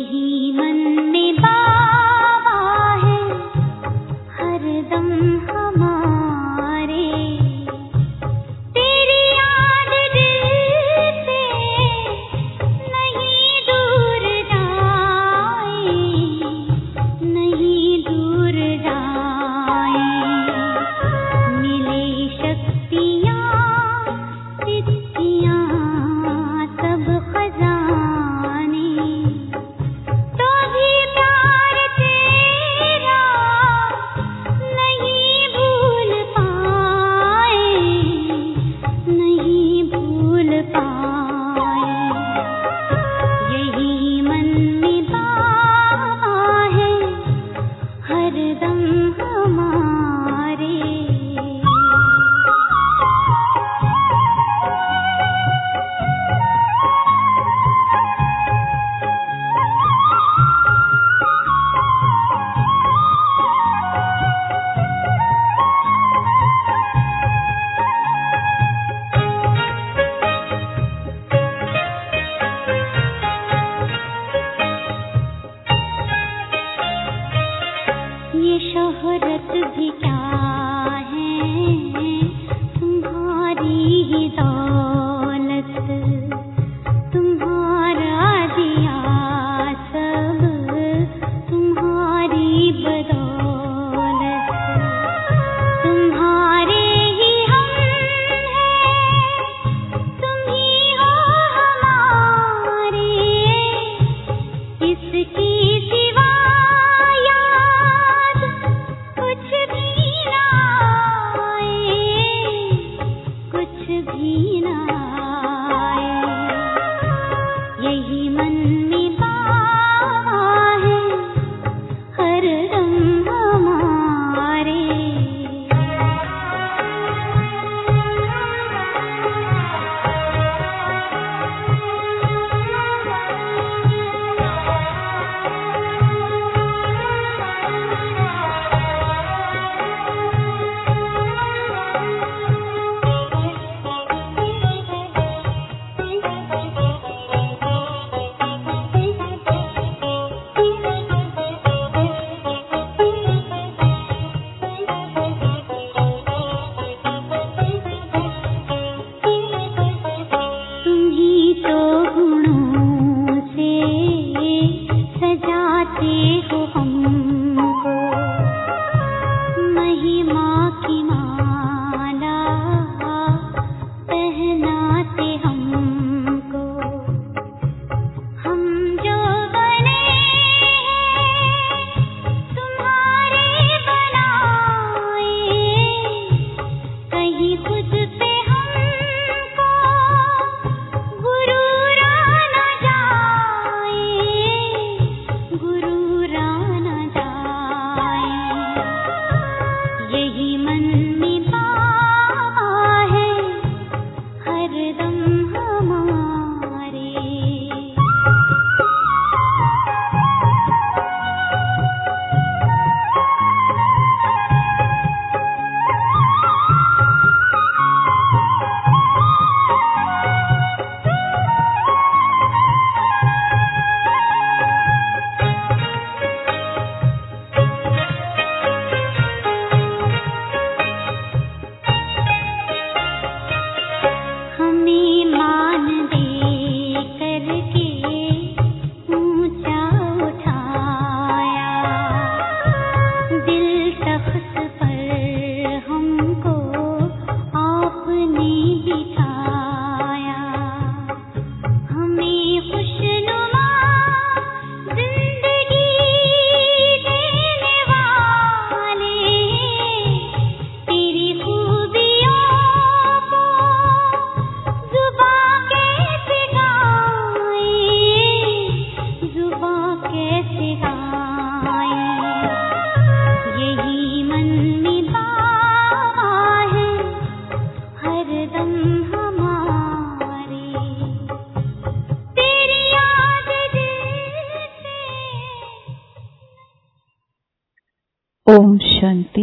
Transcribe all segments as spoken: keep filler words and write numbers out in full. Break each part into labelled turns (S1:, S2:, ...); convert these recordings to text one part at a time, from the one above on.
S1: ओम शांति।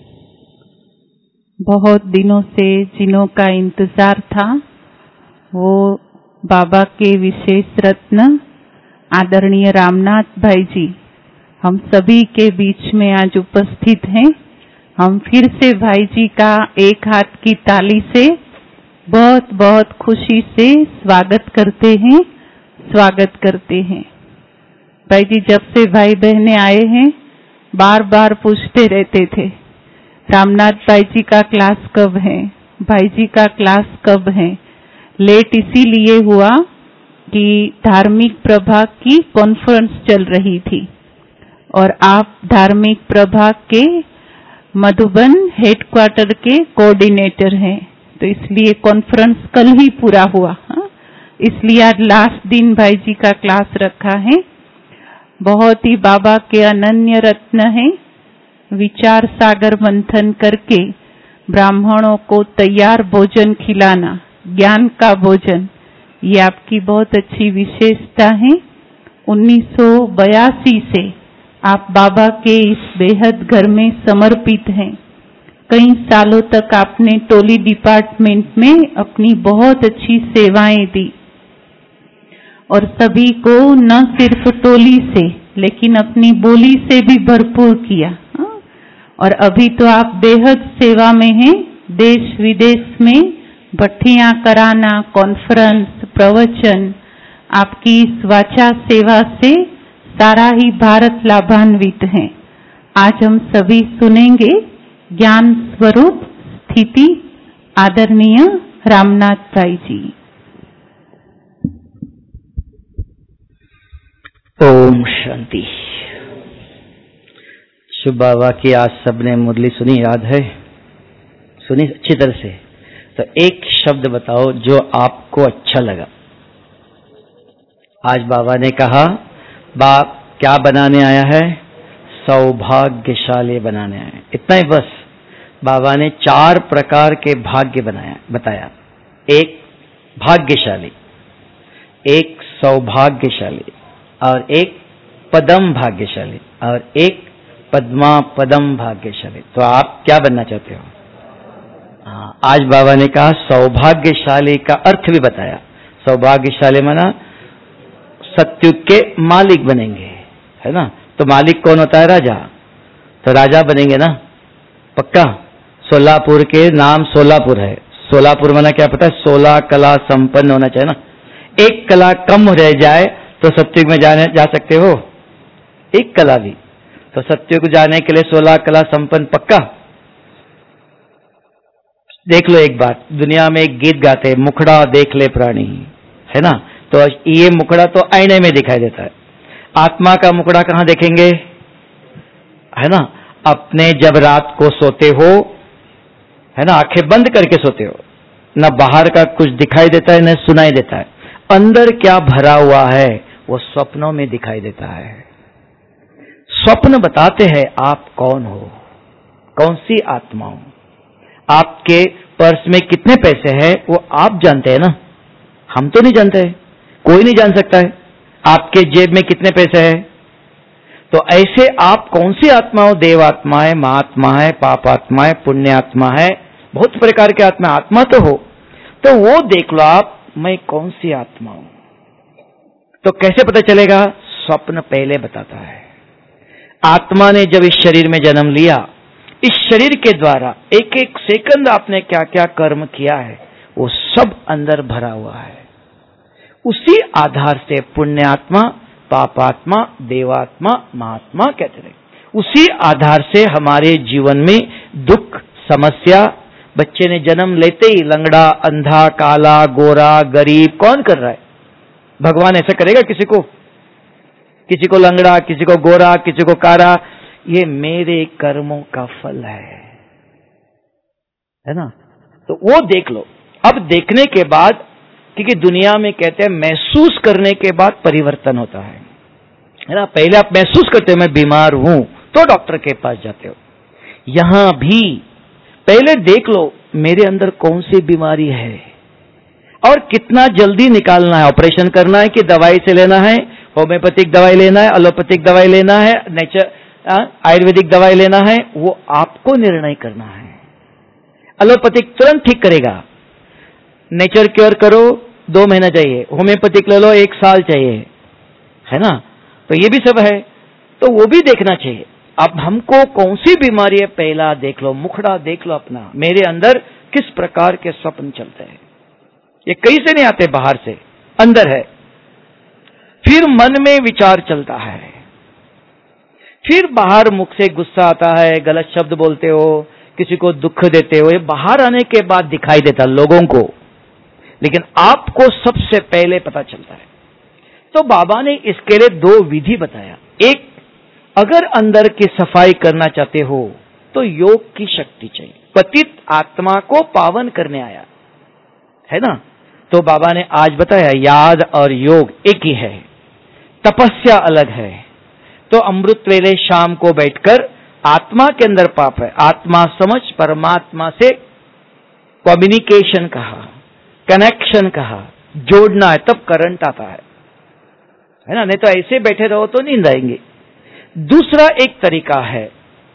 S1: बहुत दिनों से जिनों का इंतजार था वो बाबा के विशेष रत्न आदरणीय रामनाथ भाई जी हम सभी के बीच में आज उपस्थित हैं। हम फिर से भाई जी का एक हाथ की ताली से बहुत बहुत खुशी से स्वागत करते हैं स्वागत करते हैं। भाई जी जब से भाई बहनें आए हैं बार बार पूछते रहते थे रामनाथ भाई जी का क्लास कब है, भाई जी का क्लास कब है। लेट इसीलिए हुआ कि धार्मिक प्रभाग की कॉन्फ्रेंस चल रही थी और आप धार्मिक प्रभाग के मधुबन हेडक्वार्टर के कोऑर्डिनेटर हैं, तो इसलिए कॉन्फ्रेंस कल ही पूरा हुआ। हा? इसलिए आज लास्ट दिन भाई जी का क्लास रखा है। बहुत ही बाबा के अनन्य रत्न है। विचार सागर मंथन करके ब्राह्मणों को तैयार भोजन खिलाना, ज्ञान का भोजन, ये आपकी बहुत अच्छी विशेषता है। उन्नीस सौ बयासी से आप बाबा के इस बेहद घर में समर्पित हैं। कई सालों तक आपने टोली डिपार्टमेंट में अपनी बहुत अच्छी सेवाएं दी और सभी को न सिर्फ टोली से लेकिन अपनी बोली से भी भरपूर किया। और अभी तो आप बेहद सेवा में हैं, देश विदेश में भट्टियां कराना, कॉन्फ्रेंस, प्रवचन, आपकी इस वाचा सेवा से सारा ही भारत लाभान्वित है। आज हम सभी सुनेंगे ज्ञान स्वरूप स्थिति आदरणीय रामनाथ भाई जी।
S2: ओम शांति। शुभ बाबा की आज सबने मुरली सुनी, याद है? सुनी अच्छी तरह से? तो एक शब्द बताओ जो आपको अच्छा लगा। आज बाबा ने कहा बाप क्या बनाने आया है? सौभाग्यशाली बनाने आया है। इतना ही बस। बाबा ने चार प्रकार के भाग्य बनाया बताया। एक भाग्यशाली, एक सौभाग्यशाली, और एक पदम भाग्यशाली, और एक पद्मा पदम भाग्यशाली। तो आप क्या बनना चाहते हो? हाँ, आज बाबा ने कहा सौभाग्यशाली का अर्थ भी बताया। सौभाग्यशाली माना सत्युग के मालिक बनेंगे, है ना? तो मालिक कौन होता है? राजा। तो राजा बनेंगे ना पक्का। सोलापुर के नाम सोलापुर है। सोलापुर माना क्या पता है? सोलह कला संपन्न होना चाहिए ना। एक कला कम रह जाए तो सत्युग में जाने जा सकते हो? एक कला भी। तो सत्युग जाने के लिए सोलह कला संपन्न पक्का। देख लो एक बात, दुनिया में एक गीत गाते हैं, मुखड़ा देख ले प्राणी, है ना? तो ये मुखड़ा तो आईने में दिखाई देता है। आत्मा का मुखड़ा कहाँ देखेंगे? है ना? अपने जब रात को सोते हो, है ना, आंखें बंद करके सोते हो, न बाहर का कुछ दिखाई देता है न सुनाई देता है। अंदर क्या भरा हुआ है वो स्वप्नों में दिखाई देता है। स्वप्न बताते हैं आप कौन हो, कौन सी आत्मा हो। आपके पर्स में कितने पैसे हैं वो आप जानते हैं ना, हम तो नहीं जानते, कोई नहीं जान सकता है। आपके जेब में कितने पैसे हैं? तो ऐसे आप कौन सी आत्मा हो? देव आत्मा है, महात्मा है, पाप आत्मा है, पुण्य आत्मा है, बहुत प्रकार के आत्मा। आत्मा तो हो, तो वो देख लो आप, मैं कौन सी आत्मा हूं। तो कैसे पता चलेगा? स्वप्न पहले बताता है। आत्मा ने जब इस शरीर में जन्म लिया, इस शरीर के द्वारा एक एक सेकंड आपने क्या क्या कर्म किया है वो सब अंदर भरा हुआ है। उसी आधार से पुण्यात्मा, पापात्मा, देवात्मा, महात्मा कहते हैं। उसी आधार से हमारे जीवन में दुख, समस्या, बच्चे ने जन्म लेते ही लंगड़ा, अंधा, काला, गोरा, गरीब, कौन कर रहा है? भगवान ऐसा करेगा किसी को? किसी को लंगड़ा, किसी को गोरा, किसी को कारा? ये मेरे कर्मों का फल है, है ना? तो वो देख लो। अब देखने के बाद, क्योंकि दुनिया में कहते हैं महसूस करने के बाद परिवर्तन होता है, है ना? पहले आप महसूस करते हो मैं बीमार हूं तो डॉक्टर के पास जाते हो। यहां भी पहले देख लो मेरे अंदर कौन सी बीमारी है और कितना जल्दी निकालना है। ऑपरेशन करना है कि दवाई से लेना है, होम्योपैथिक दवाई लेना है, एलोपैथिक दवाई लेना है, नेचर आयुर्वेदिक दवाई लेना है, वो आपको निर्णय करना है। एलोपैथिक तुरंत ठीक करेगा, नेचर क्योर करो दो महीना चाहिए, होम्योपैथिक ले लो एक साल चाहिए, है ना। तो ये भी सब है, तो वो भी देखना चाहिए। अब हमको कौन सी बीमारी है पहला देख लो, मुखड़ा देख लो अपना, मेरे अंदर किस प्रकार के स्वप्न चलते हैं। ये कहीं से नहीं आते, बाहर से, अंदर है। फिर मन में विचार चलता है, फिर बाहर मुख से गुस्सा आता है, गलत शब्द बोलते हो, किसी को दुख देते हो, ये बाहर आने के बाद दिखाई देता लोगों को, लेकिन आपको सबसे पहले पता चलता है। तो बाबा ने इसके लिए दो विधि बताया। एक, अगर अंदर की सफाई करना चाहते हो तो योग की शक्ति चाहिए। पतित आत्मा को पावन करने आया है ना। तो बाबा ने आज बताया याद और योग एक ही है, तपस्या अलग है। तो अमृत वेले शाम को बैठकर आत्मा के अंदर पाप है, आत्मा समझ परमात्मा से कम्युनिकेशन कहा, कनेक्शन कहा, जोड़ना है, तब करंट आता है, है ना। नहीं तो ऐसे बैठे रहो तो नींद आएंगे। दूसरा एक तरीका है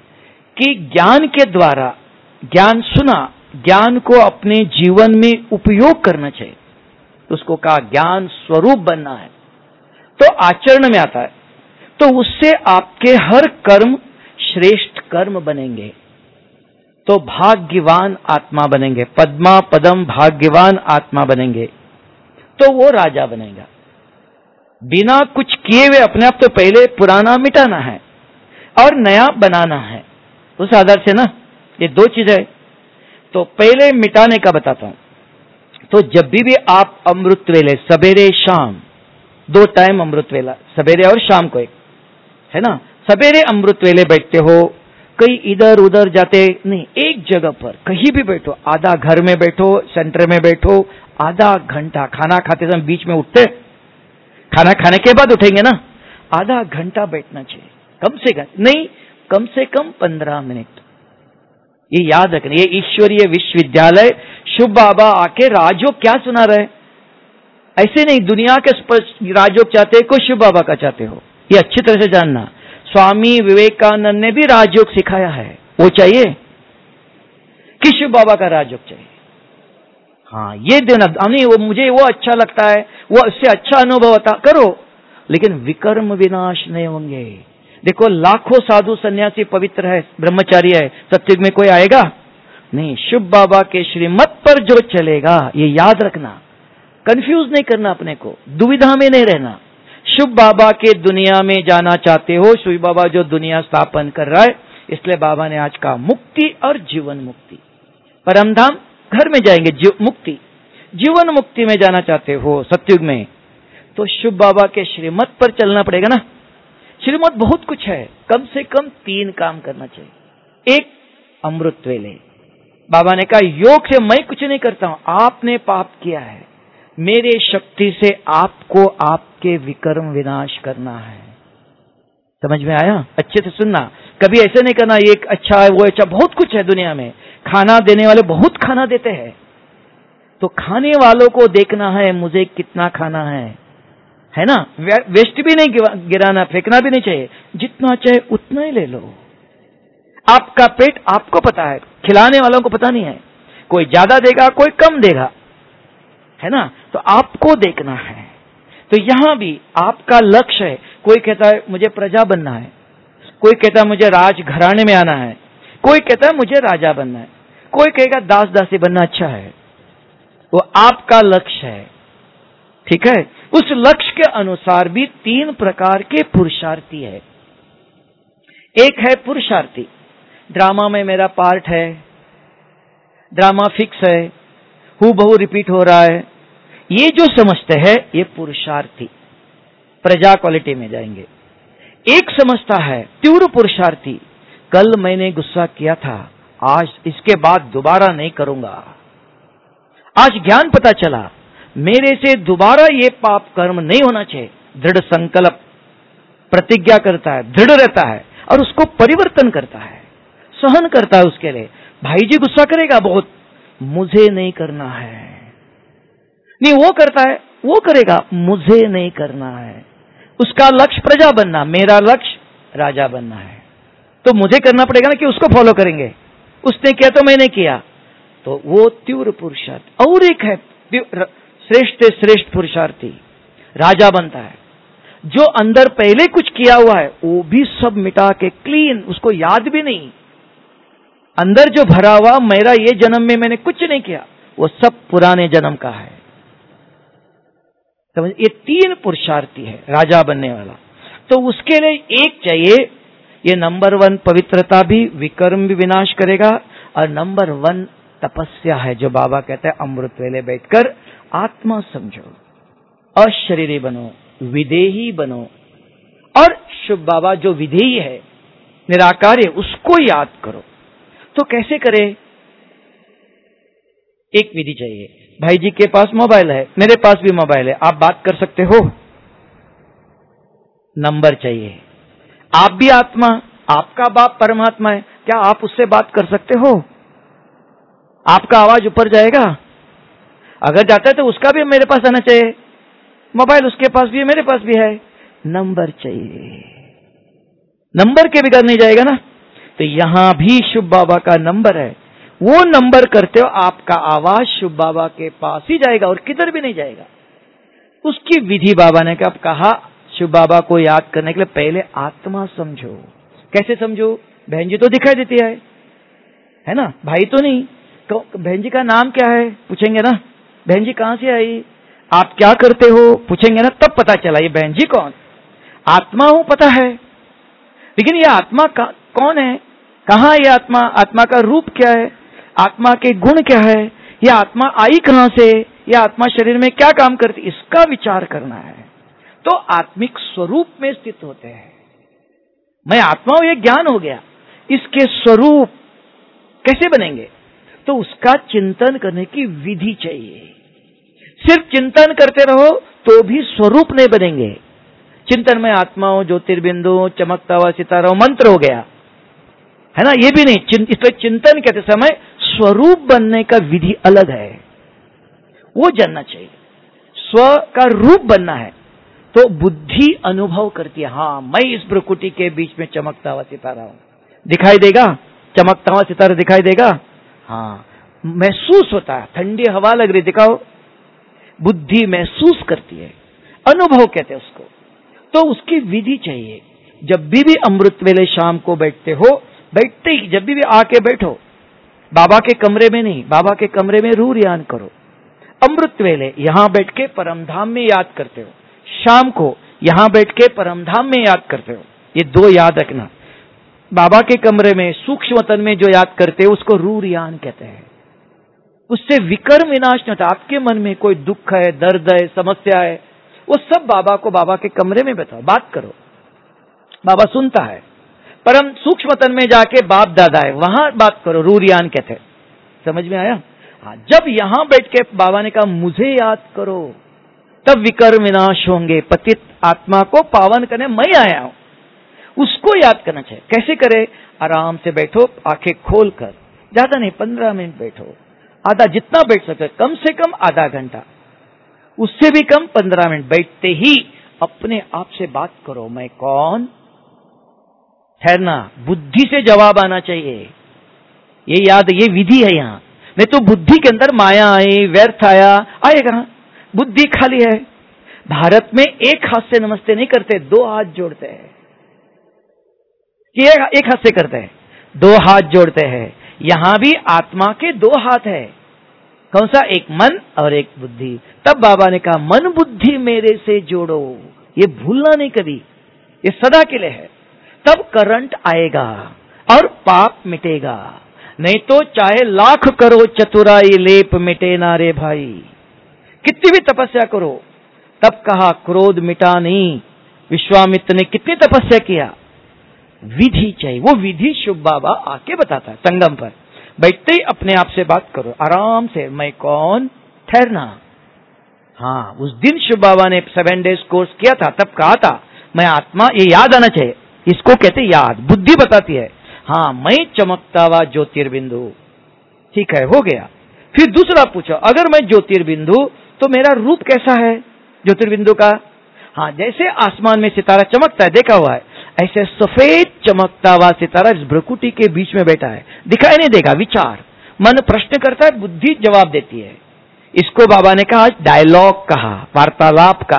S2: कि ज्ञान के द्वारा, ज्ञान सुना, ज्ञान को अपने जीवन में उपयोग करना चाहिए। तो उसको कहा ज्ञान स्वरूप बनना है, तो आचरण में आता है। तो उससे आपके हर कर्म श्रेष्ठ कर्म बनेंगे, तो भाग्यवान आत्मा बनेंगे, पद्मा पदम भाग्यवान आत्मा बनेंगे, तो वो राजा बनेगा। बिना कुछ किए हुए अपने आप तो पहले पुराना मिटाना है और नया बनाना है, उस आधार से ना, ये दो चीज है। तो पहले मिटाने का बताता हूं। तो जब भी भी आप अमृत वेले, सवेरे शाम, दो टाइम अमृत वेला, सवेरे और शाम को एक, है ना। सवेरे अमृत वेले बैठते हो, कहीं इधर उधर जाते नहीं, एक जगह पर कहीं भी बैठो, आधा घर में बैठो, सेंटर में बैठो, आधा घंटा, खाना खाते समय बीच में उठते, खाना खाने के बाद उठेंगे ना, आधा घंटा बैठना चाहिए कम से कम, नहीं कम से कम पंद्रह मिनट। ये याद रखना, ये ईश्वरीय विश्वविद्यालय शुभ बाबा आके राजयोग क्या सुना रहे, ऐसे नहीं दुनिया के राजयोग चाहते हो, कोई शिव बाबा का चाहते हो, ये अच्छी तरह से जानना। स्वामी विवेकानंद ने भी राजयोग सिखाया है, वो चाहिए कि शिव बाबा का राजयोग चाहिए। हाँ, ये देना नहीं, वो मुझे वो अच्छा लगता है, वो इससे अच्छा अनुभव होता, करो, लेकिन विकर्म विनाश नहीं होंगे। देखो लाखों साधु सन्यासी पवित्र है, ब्रह्मचारी है, सत्युग में कोई आएगा नहीं। शिव बाबा के श्रीमत पर जो चलेगा, ये याद रखना, कंफ्यूज नहीं करना अपने को, दुविधा में नहीं रहना। शिव बाबा के दुनिया में जाना चाहते हो, शिव बाबा जो दुनिया स्थापन कर रहा है, इसलिए बाबा ने आज कहा मुक्ति और जीवन मुक्ति। परमधाम घर में जाएंगे, जीव मुक्ति, जीवन मुक्ति में जाना चाहते हो सत्युग में, तो शिव बाबा के श्रीमत पर चलना पड़ेगा ना। श्रीमत बहुत कुछ है, कम से कम तीन काम करना चाहिए। एक, अमृत वेले, बाबा ने कहा योग से मैं कुछ नहीं करता हूं, आपने पाप किया है, मेरे शक्ति से आपको आपके विकर्म विनाश करना है। समझ में आया? अच्छे से सुनना, कभी ऐसे नहीं करना ये अच्छा है वो अच्छा, बहुत कुछ है दुनिया में, खाना देने वाले बहुत खाना देते हैं, तो खाने वालों को देखना है मुझे कितना खाना है, है ना। वेस्ट भी नहीं गिराना, फेंकना भी नहीं चाहिए, जितना चाहे उतना ही ले लो। आपका पेट आपको पता है, खिलाने वालों को पता नहीं है, कोई ज्यादा देगा कोई कम देगा, है ना। तो आपको देखना है। तो यहां भी आपका लक्ष्य है, कोई कहता है मुझे प्रजा बनना है, कोई कहता है मुझे राज घराने में आना है, कोई कहता है मुझे राजा बनना है, कोई कहेगा दास दासी बनना अच्छा है, वो आपका लक्ष्य है, ठीक है। उस लक्ष्य के अनुसार भी तीन प्रकार के पुरुषार्थी है। एक है पुरुषार्थी, ड्रामा में मेरा पार्ट है, ड्रामा फिक्स है, हूबहू रिपीट हो रहा है, ये जो समझते हैं ये पुरुषार्थी, प्रजा क्वालिटी में जाएंगे। एक समझता है तीव्र पुरुषार्थी, कल मैंने गुस्सा किया था, आज इसके बाद दोबारा नहीं करूंगा, आज ज्ञान पता चला मेरे से दोबारा ये पाप कर्म नहीं होना चाहिए, दृढ़ संकल्प प्रतिज्ञा करता है, दृढ़ रहता है और उसको परिवर्तन करता है, सहन करता है उसके लिए। भाई जी गुस्सा करेगा बहुत, मुझे नहीं करना है, नहीं वो करता है वो करेगा, मुझे नहीं करना है। उसका लक्ष्य प्रजा बनना, मेरा लक्ष्य राजा बनना है, तो मुझे करना पड़ेगा ना कि उसको फॉलो करेंगे, उसने किया तो मैंने किया, तो वो तीव्र पुरुषार्थ। और एक है श्रेष्ठ श्रेष्ठ पुरुषार्थी, राजा बनता है। जो अंदर पहले कुछ किया हुआ है वो भी सब मिटा के क्लीन, उसको याद भी नहीं। अंदर जो भरा हुआ मेरा ये जन्म में मैंने कुछ नहीं किया, वो सब पुराने जन्म का है। समझ, ये तीन पुरुषार्थी है राजा बनने वाला। तो उसके लिए एक चाहिए, ये नंबर वन पवित्रता भी, विकर्म भी विनाश करेगा, और नंबर वन तपस्या है, जो बाबा कहते हैं अमृत वेले बैठकर आत्मा समझो, अशरीरी बनो, विदेही बनो। और शुभ बाबा जो विधेयी है, निराकार है, उसको याद करो। तो कैसे करें? एक विधि चाहिए। भाई जी के पास मोबाइल है, मेरे पास भी मोबाइल है, आप बात कर सकते हो। नंबर चाहिए। आप भी आत्मा, आपका बाप परमात्मा है, क्या आप उससे बात कर सकते हो? आपका आवाज ऊपर जाएगा? अगर जाता है तो उसका भी मेरे पास आना चाहिए। मोबाइल उसके पास भी है, मेरे पास भी है। नंबर चाहिए, नंबर के बिगड़ नहीं जाएगा ना। तो यहां भी शुभ बाबा का नंबर है, वो नंबर करते हो, आपका आवाज शुभ बाबा के पास ही जाएगा और किधर भी नहीं जाएगा। उसकी विधि बाबा ने कब कहा, शुभ बाबा को याद करने के लिए पहले आत्मा समझो। कैसे समझो? बहन जी तो दिखाई देती है, है ना, भाई तो नहीं। तो बहन जी का नाम क्या है पूछेंगे ना, बहन जी कहां से आई, आप क्या करते हो पूछेंगे ना, तब पता चला ये बहन जी कौन। आत्मा हूं पता है, लेकिन ये आत्मा कौन है, कहां ये आत्मा, आत्मा का रूप क्या है, आत्मा के गुण क्या है, ये आत्मा आई कहां से, ये आत्मा शरीर में क्या काम करती, इसका विचार करना है। तो आत्मिक स्वरूप में स्थित होते हैं। मैं आत्मा हूं, ये ज्ञान हो गया, इसके स्वरूप कैसे बनेंगे? तो उसका चिंतन करने की विधि चाहिए। सिर्फ चिंतन करते रहो तो भी स्वरूप नहीं बनेंगे। चिंतन में आत्मा हो, ज्योतिर्बिंदु, चमकता हुआ सितारा, मंत्र हो गया, है ना, ये भी नहीं। इसलिए चिंतन कहते समय स्वरूप बनने का विधि अलग है, वो जानना चाहिए। स्व का रूप बनना है तो बुद्धि अनुभव करती है, हाँ मैं इस प्रकृति के बीच में चमकता हुआ सितारा हूं। दिखाई देगा चमकता हुआ सितारा, दिखाई देगा, हाँ महसूस होता है, ठंडी हवा लग रही, दिखाओ, बुद्धि महसूस करती है, अनुभव कहते हैं उसको। तो उसकी विधि चाहिए। जब भी भी अमृत वेले शाम को बैठते हो, बैठते ही जब भी भी आके बैठो, बाबा के कमरे में नहीं, बाबा के कमरे में रूह रियान करो। अमृत वेले यहां बैठ के परमधाम में याद करते हो, शाम को यहां बैठ के परमधाम में याद करते हो। ये दो याद रखना। बाबा के कमरे में सूक्ष्म तन में जो याद करते हो उसको रूह रियान कहते हैं। उससे विकर्म विनाश नहीं होता। आपके मन में कोई दुख है, दर्द है, समस्या है, वो सब बाबा को बाबा के कमरे में बताओ, बात करो, बाबा सुनता है। परम सूक्ष्म तन में जाके बाप दादा है, वहां बात करो, रूह रियान कहते हैं। समझ में आया? हाँ, जब यहां बैठ के बाबा ने कहा मुझे याद करो, तब विकर्म विनाश होंगे। पतित आत्मा को पावन करने मैं आया हूं, उसको याद करना चाहिए। कैसे करे? आराम से बैठो, आंखें खोल कर, ज्यादा नहीं, पंद्रह मिनट बैठो, आधा जितना बैठ सकते, कम से कम आधा घंटा, उससे भी कम पंद्रह मिनट। बैठते ही अपने आप से बात करो, मैं कौन। ठहरना, बुद्धि से जवाब आना चाहिए, ये याद, ये विधि है यहां। नहीं तो बुद्धि के अंदर माया आई, व्यर्थ आया, आएगा कहां? बुद्धि खाली है। भारत में एक हाथ से नमस्ते नहीं करते, दो हाथ जोड़ते हैं। कि एक हाथ से करते हैं, दो हाथ जोड़ते हैं। यहां भी आत्मा के दो हाथ है। कौन सा? एक मन और एक बुद्धि। तब बाबा ने कहा मन बुद्धि मेरे से जोड़ो, ये भूलना नहीं कभी, ये सदा के लिए है। तब करंट आएगा और पाप मिटेगा। नहीं तो चाहे लाख करो चतुराई, लेप मिटे ना रे भाई। कितनी भी तपस्या करो, तब कहा क्रोध मिटा नहीं। विश्वामित्र ने कितनी तपस्या किया, विधि चाहिए। वो विधि शुभ बाबा आके बताता है। संगम पर बैठते ही अपने आप से बात करो, आराम से, मैं कौन। ठहरना। हाँ, उस दिन शुभ बाबा ने सेवन डेज कोर्स किया था, तब कहा था मैं आत्मा, ये याद आना चाहिए। इसको कहते याद, बुद्धि बताती है, हाँ मैं चमकता हुआ ज्योतिर्बिंदु। ठीक है, हो गया। फिर दूसरा पूछो, अगर मैं ज्योतिर्बिंदु तो मेरा रूप कैसा है ज्योतिर्बिंदु का? हाँ, जैसे आसमान में सितारा चमकता है, देखा हुआ है, ऐसे सफेद चमकता हुआ सितारा इस भ्रकुटी के बीच में बैठा है, दिखाई नहीं देगा। विचार, मन प्रश्न करता है, बुद्धि जवाब देती है। इसको बाबा ने कहा डायलॉग कहा, वार्तालाप कहा,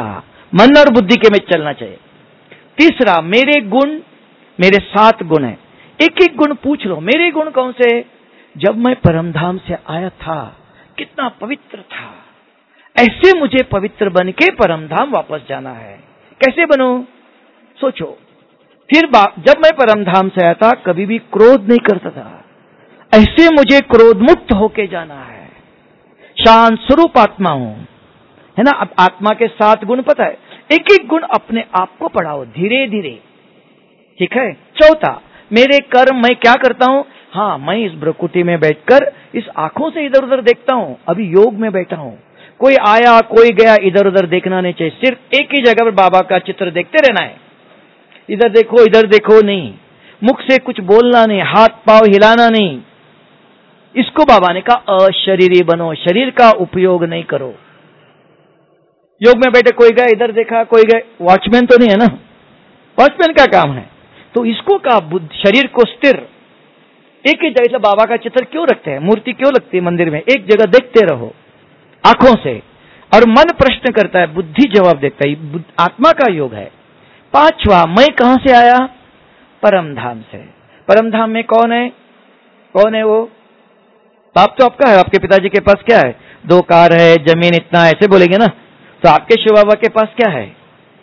S2: मन और बुद्धि के में चलना चाहिए। तीसरा, मेरे गुण, मेरे सात गुण हैं, एक एक गुण पूछ लो, मेरे गुण कौन से? जब मैं परमधाम से आया था कितना पवित्र था, ऐसे मुझे पवित्र बन के परमधाम वापस जाना है। कैसे बनूं? सोचो। फिर जब मैं परमधाम से आया था कभी भी क्रोध नहीं करता था, ऐसे मुझे क्रोध मुक्त होके जाना है। शांत स्वरूप आत्मा हूं, है ना। अब आत्मा के सात गुण पता है, एक एक गुण अपने आप को पढ़ाओ धीरे धीरे, ठीक है। चौथा, मेरे कर्म, मैं क्या करता हूं? हाँ, मैं इस भ्रकुटी में बैठकर इस आंखों से इधर उधर देखता हूं, अभी योग में बैठा हूं। कोई आया कोई गया इधर उधर देखना नहीं चाहिए, सिर्फ एक ही जगह पर बाबा का चित्र देखते रहना है। इधर देखो इधर देखो नहीं, मुख से कुछ बोलना नहीं, हाथ पांव हिलाना नहीं। इसको बाबा ने कहा अशरीरी बनो, शरीर का उपयोग नहीं करो। योग में बैठे कोई गया इधर देखा कोई गए, वॉचमैन तो नहीं है ना, वॉचमैन का काम है। तो इसको कहा बुद्ध, शरीर को स्थिर, एक ही जगह बाबा का चित्र क्यों रखते हैं, मूर्ति क्यों लगती है मंदिर में? एक जगह देखते रहो आंखों से। और मन प्रश्न करता है, बुद्धि जवाब देता है, आत्मा का योग है। पांचवा, मैं कहां से आया? परमधाम से। परमधाम में कौन है? कौन है वो? बाप तो आपका है, आपके पिताजी के पास क्या है? दो कार है, जमीन इतना, ऐसे बोलेंगे ना। तो आपके शिव बाबा के पास क्या है?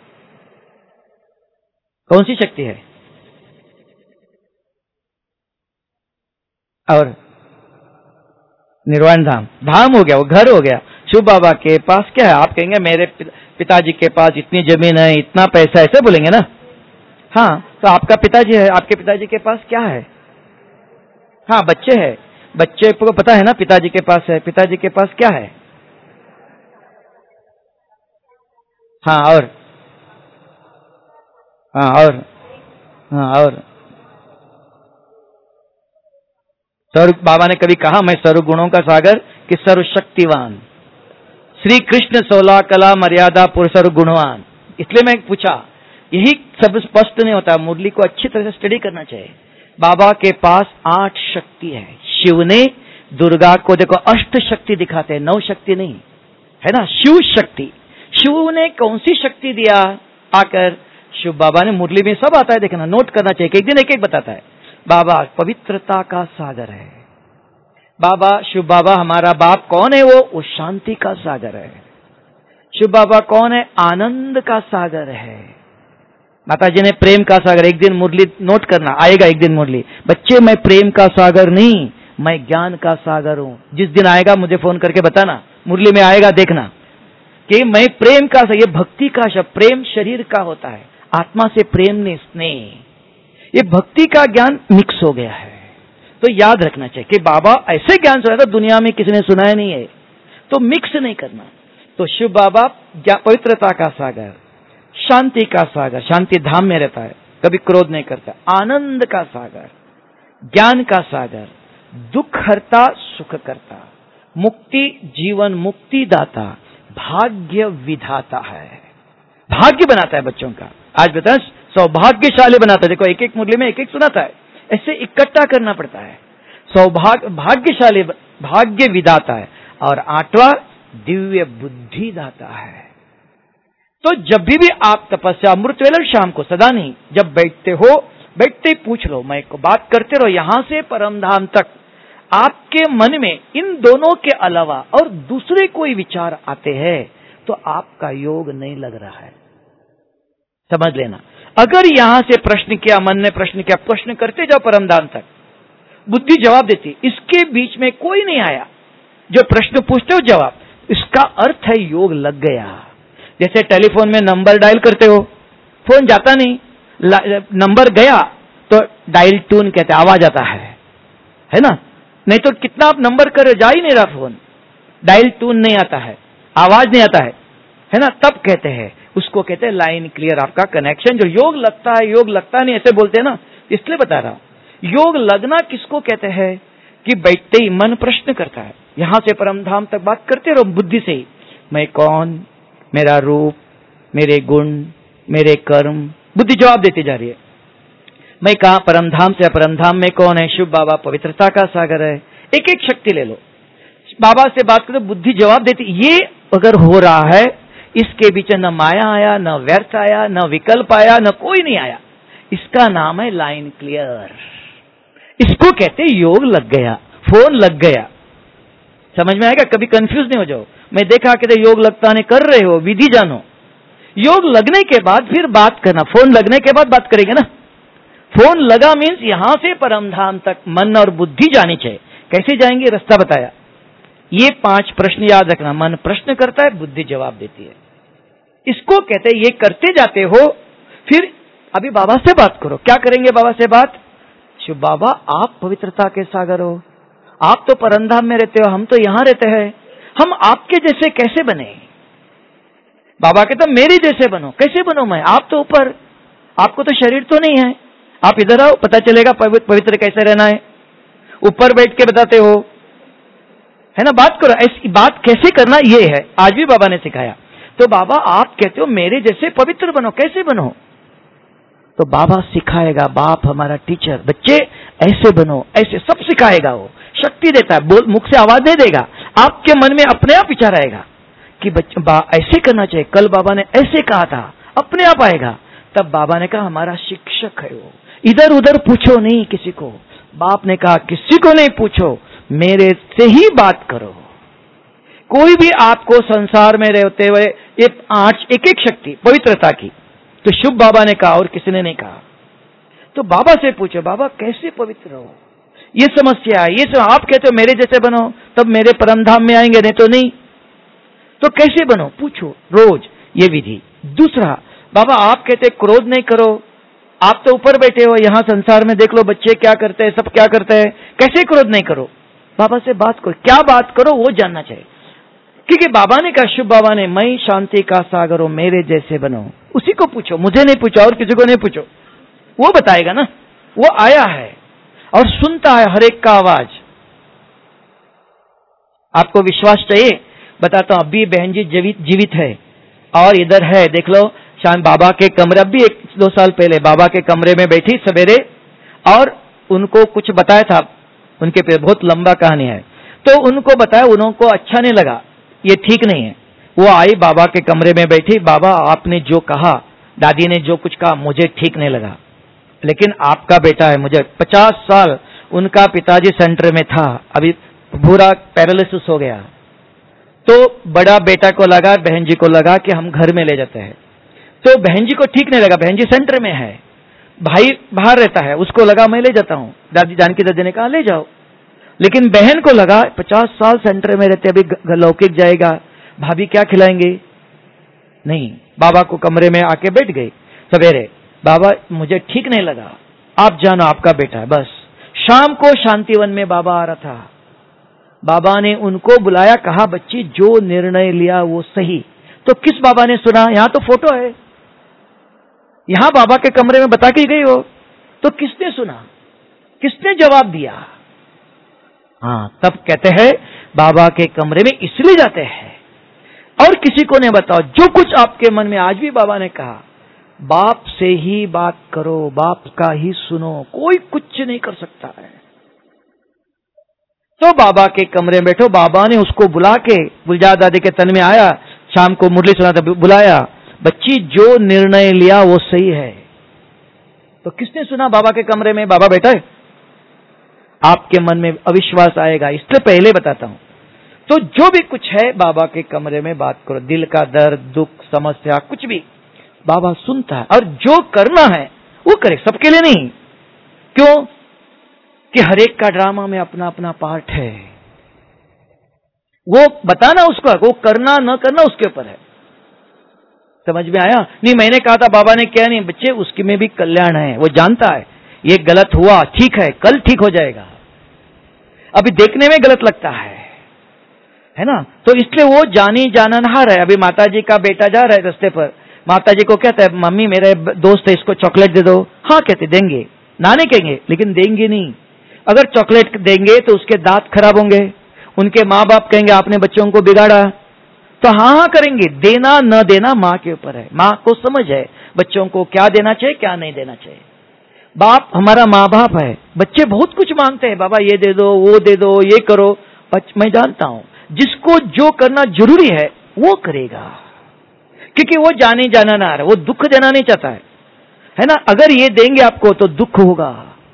S2: कौन सी शक्ति है? और निर्वाण धाम, धाम हो गया, वो घर हो गया। शिव बाबा के पास क्या है? आप कहेंगे मेरे पिताजी के पास इतनी जमीन है, इतना पैसा, ऐसे बोलेंगे ना। हाँ, तो आपका पिताजी है, आपके पिताजी के पास क्या है? हाँ, बच्चे हैं, बच्चे को पता है ना पिताजी के पास है, पिताजी के पास क्या है? हाँ, और हाँ और हाँ और सर्व, बाबा ने कभी कहा मैं सर्व गुणों का सागर कि सर्वशक्तिवान, श्री कृष्ण सोलह कला मर्यादा पुरुष सर्व गुणवान। इसलिए मैं पूछा, यही सब स्पष्ट नहीं होता, मुरली को अच्छी तरह से स्टडी करना चाहिए। बाबा के पास आठ शक्ति है। शिव ने दुर्गा को देखो अष्ट शक्ति दिखाते हैं, नौ शक्ति नहीं, है ना। शिव शक्ति, शिव ने कौन सी शक्ति दिया आकर? शिव बाबा ने मुरली में सब आता है, देखना, नोट करना चाहिए, एक दिन एक एक बताता है। बाबा पवित्रता का सागर है। बाबा शिव बाबा हमारा बाप कौन है? वो वो शांति का सागर है। शिव बाबा कौन है? आनंद का सागर है। माता जी ने प्रेम का सागर, एक दिन मुरली नोट करना, आएगा एक दिन मुरली। बच्चे मैं प्रेम का सागर नहीं, मैं ज्ञान का सागर हूं। जिस दिन आएगा मुझे फोन करके बताना, मुरली में आएगा, देखना कि मैं प्रेम का, ये भक्ति का शब्द, प्रेम शरीर का होता है, आत्मा से प्रेम ने स्नेह, ये भक्ति का ज्ञान मिक्स हो गया है। तो याद रखना चाहिए कि बाबा ऐसे ज्ञान सुनाया था दुनिया में किसी ने सुनाया नहीं है, तो मिक्स नहीं करना। तो शिव बाबा पवित्रता का सागर, शांति का सागर, शांति धाम में रहता है, कभी क्रोध नहीं करता, आनंद का सागर, ज्ञान का सागर, दुख हरता सुख करता, मुक्ति जीवन मुक्ति दाता, भाग्य विधाता है, भाग्य बनाता है बच्चों का। आज बताएं, सौभाग्यशाली बनाता है। देखो एक एक मुरली में एक एक सुनाता है, ऐसे इकट्ठा करना पड़ता है। सौभाग्य, भाग्यशाली, भाग्य विधाता है। और आठवां दिव्य बुद्धि दाता है। तो जब भी, भी आप तपस्या, अमृत वेला शाम को, सदा नहीं, जब बैठते हो, बैठते ही पूछ लो, मैं को बात करते रहो, यहां से परमधाम तक आपके मन में इन दोनों के अलावा और दूसरे कोई विचार आते हैं तो आपका योग नहीं लग रहा है, समझ लेना। अगर यहां से प्रश्न किया, मन ने प्रश्न किया, प्रश्न करते जाओ परमधाम तक, बुद्धि जवाब देती, इसके बीच में कोई नहीं आया, जो प्रश्न पूछते हो जवाब, इसका अर्थ है योग लग गया। जैसे टेलीफोन में नंबर डायल करते हो, फोन जाता नहीं, नंबर गया तो डायल टून कहते हैं, आवाज आता है, है ना। नहीं तो कितना आप नंबर कर, जा ही नहीं रहा फोन, डायल टून नहीं आता है, आवाज नहीं आता है, है ना, तब कहते हैं, उसको कहते हैं लाइन क्लियर, आपका कनेक्शन। जो योग लगता है, योग लगता नहीं ऐसे बोलते हैं ना, इसलिए बता रहा हूं। योग लगना किसको कहते हैं? कि बैठते ही मन प्रश्न करता है, यहां से परमधाम तक बात करते रहो बुद्धि से ही, मैं कौन, मेरा रूप, मेरे गुण, मेरे कर्म, बुद्धि जवाब देती जा रही है। मैं कहा परमधाम से, परमधाम में कौन है? शिव बाबा पवित्रता का सागर है। एक एक शक्ति ले लो, बाबा से बात करो, बुद्धि जवाब देती। ये अगर हो रहा है, इसके बीच न माया आया, न व्यर्थ आया, न विकल्प आया, न कोई नहीं आया। इसका नाम है लाइन क्लियर। इसको कहते योग लग गया, फोन लग गया। समझ में आएगा? कभी कंफ्यूज नहीं हो जाओ। मैं देखा कहते योग लगता नहीं, कर रहे हो, विधि जानो। योग लगने के बाद फिर बात करना, फोन लगने के बाद बात करेंगे ना। फोन लगा मीन्स यहां से परमधाम तक मन और बुद्धि जानी चाहिए। कैसे जाएंगे? रास्ता बताया। ये पांच प्रश्न याद रखना। मन प्रश्न करता है, बुद्धि जवाब देती है। इसको कहते हैं ये करते जाते हो। फिर अभी बाबा से बात करो। क्या करेंगे बाबा से बात? शिव बाबा आप पवित्रता के सागर हो, आप तो परमधाम में रहते हो, हम तो यहां रहते हैं, हम आपके जैसे कैसे बने? बाबा कहते तो मेरे जैसे बनो। कैसे बनो मैं? आप तो ऊपर, आपको तो शरीर तो नहीं है, आप इधर आओ, पता चलेगा पवित्र कैसे रहना है। ऊपर बैठ के बताते हो, है ना? बात करो। ऐसी बात कैसे करना ये है, आज भी बाबा ने सिखाया। तो बाबा आप कहते हो मेरे जैसे पवित्र बनो, कैसे बनो? तो बाबा सिखाएगा। बाप हमारा टीचर, बच्चे ऐसे बनो, ऐसे सब सिखाएगा। वो शक्ति देता है, बोल मुख से आवाज नहीं देगा, आपके मन में अपने आप विचार आएगा कि बच्चे बा ऐसे करना चाहिए। कल बाबा ने ऐसे कहा था, अपने आप आएगा। तब बाबा ने कहा हमारा शिक्षक है वो, इधर उधर पूछो नहीं किसी को। बाप ने कहा किसी को नहीं पूछो, मेरे से ही बात करो। कोई भी आपको संसार में रहते हुए ये आठ एक एक शक्ति पवित्रता की, तो शुभ बाबा ने कहा और किसी ने नहीं कहा। तो बाबा से पूछो, बाबा कैसे पवित्र हो? ये समस्या है, ये सब आप कहते हो मेरे जैसे बनो, तब मेरे परमधाम में आएंगे, नहीं तो नहीं। तो कैसे बनो? पूछो रोज, ये विधि। दूसरा, बाबा आप कहते क्रोध नहीं करो, आप तो ऊपर बैठे हो, यहां संसार में देख लो बच्चे क्या करते हैं, सब क्या करते हैं, कैसे क्रोध नहीं करो? बाबा से बात करो, क्या बात करो वो जानना चाहिए। क्योंकि बाबा ने कहा, शुभ बाबा ने, मैं शांति का सागर हूं, मेरे जैसे बनो। उसी को पूछो, मुझे नहीं पूछो और किसी को नहीं पूछो, वो बताएगा ना। वो आया है और सुनता है हर एक का आवाज। आपको विश्वास चाहिए? बताता हूं। अभी बहन जी जीवित जीवित है और इधर है, देख लो। शाम बाबा के कमरे, अभी एक दो साल पहले बाबा के कमरे में बैठी सवेरे, और उनको कुछ बताया था। उनके पे बहुत लंबा कहानी है, तो उनको बताया, उनको अच्छा नहीं लगा, ये ठीक नहीं है। वो आई बाबा के कमरे में बैठी, बाबा आपने जो कहा, दादी ने जो कुछ कहा, मुझे ठीक नहीं लगा, लेकिन आपका बेटा है। मुझे पचास साल उनका पिताजी सेंटर में था, अभी पूरा पैरालिसिस हो गया। तो बड़ा बेटा को लगा, बहन जी को लगा कि हम घर में ले जाते हैं। तो बहन जी को ठीक नहीं लगा, बहन जी सेंटर में है, भाई बाहर रहता है, उसको लगा मैं ले जाता हूं। दादी जानकी दादी ने कहा ले जाओ, लेकिन बहन को लगा पचास साल सेंटर में रहते, अभी लौकिक जाएगा, भाभी क्या खिलाएंगे? नहीं, बाबा को कमरे में आके बैठ गई सवेरे। बाबा मुझे ठीक नहीं लगा, आप जानो आपका बेटा है। बस शाम को शांतिवन में बाबा आ रहा था, बाबा ने उनको बुलाया, कहा बच्ची जो निर्णय लिया वो सही। तो किस बाबा ने सुना? यहां तो फोटो है, यहां बाबा के कमरे में बता के गई हो, तो किसने सुना, किसने जवाब दिया? हाँ, तब कहते हैं बाबा के कमरे में इसलिए जाते हैं और किसी को नहीं बताओ। जो कुछ आपके मन में, आज भी बाबा ने कहा बाप से ही बात करो, बाप का ही सुनो, कोई कुछ नहीं कर सकता है। तो बाबा के कमरे में बैठो, बाबा ने उसको बुला के, गुलजार दादी के तन में आया, शाम को मुरली सुना था, बुलाया, बच्ची जो निर्णय लिया वो सही है। तो किसने सुना बाबा के कमरे में? बाबा बैठा है। आपके मन में अविश्वास आएगा, इससे पहले बताता हूं। तो जो भी कुछ है बाबा के कमरे में बात करो, दिल का दर्द, दुख, समस्या, कुछ भी बाबा सुनता है, और जो करना है वो करे, सबके लिए नहीं। क्यों? कि हर एक का ड्रामा में अपना अपना पार्ट है, वो बताना उसको, वो करना न करना उसके ऊपर है। समझ में आया? नहीं, मैंने कहा था, बाबा ने क्या नहीं, बच्चे उसकी में भी कल्याण है, वो जानता है ये गलत हुआ, ठीक है, कल ठीक हो जाएगा, अभी देखने में गलत लगता है, है ना? तो इसलिए वो जानी जाननहार है। अभी माताजी का बेटा जा रहा है रास्ते पर, माताजी को कहता है मम्मी मेरे दोस्त है, इसको चॉकलेट दे दो। हाँ कहते देंगे, ना नहीं कहेंगे, लेकिन देंगे नहीं। अगर चॉकलेट देंगे तो उसके दांत खराब होंगे, उनके माँ बाप कहेंगे आपने बच्चों को बिगाड़ा, तो हाँ हाँ करेंगे। देना न देना माँ के ऊपर है, माँ को समझ है बच्चों को क्या देना चाहिए क्या नहीं देना चाहिए। बाप हमारा माँ बाप है, बच्चे बहुत कुछ मांगते हैं, बाबा ये दे दो, वो दे दो, ये करो। मैं जानता हूं जिसको जो करना जरूरी है वो करेगा, क्योंकि वो जाने जाना ना रहा, वो दुख देना नहीं चाहता है, है ना। अगर ये देंगे आपको तो दुख होगा,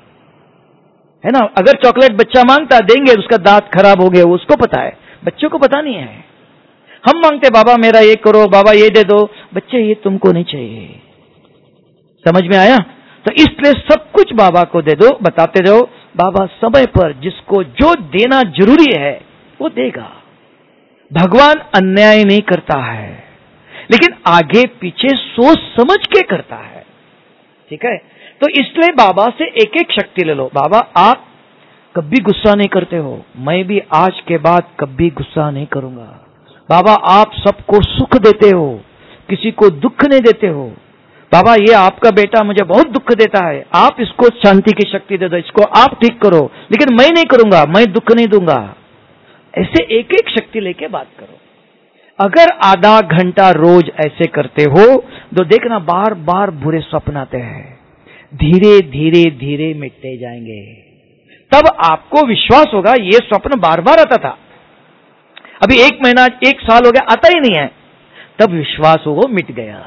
S2: है ना। अगर चॉकलेट बच्चा मांगता देंगे, उसका दांत खराब हो गया, उसको पता है, बच्चों को पता नहीं है। हम मांगते बाबा मेरा ये करो, बाबा ये दे दो, बच्चे ये तुमको नहीं चाहिए। समझ में आया? तो इसलिए सब कुछ बाबा को दे दो, बताते रहो, बाबा समय पर जिसको जो देना जरूरी है वो देगा। भगवान अन्याय नहीं करता है, लेकिन आगे पीछे सोच समझ के करता है, ठीक है। तो इसलिए बाबा से एक एक शक्ति ले लो। बाबा आप कभी गुस्सा नहीं करते हो, मैं भी आज के बाद कभी गुस्सा नहीं करूंगा। बाबा आप सबको सुख देते हो, किसी को दुख नहीं देते हो। बाबा ये आपका बेटा मुझे बहुत दुख देता है, आप इसको शांति की शक्ति दे दो, इसको आप ठीक करो, लेकिन मैं नहीं करूंगा, मैं दुख नहीं दूंगा। ऐसे एक एक शक्ति लेके बात करो। अगर आधा घंटा रोज ऐसे करते हो तो देखना बार बार बुरे स्वप्न आते हैं, धीरे धीरे धीरे मिटते जाएंगे। तब आपको विश्वास होगा ये स्वप्न बार बार आता था, अभी एक महीना एक साल हो गया आता ही नहीं है, तब विश्वास हो वो मिट गया।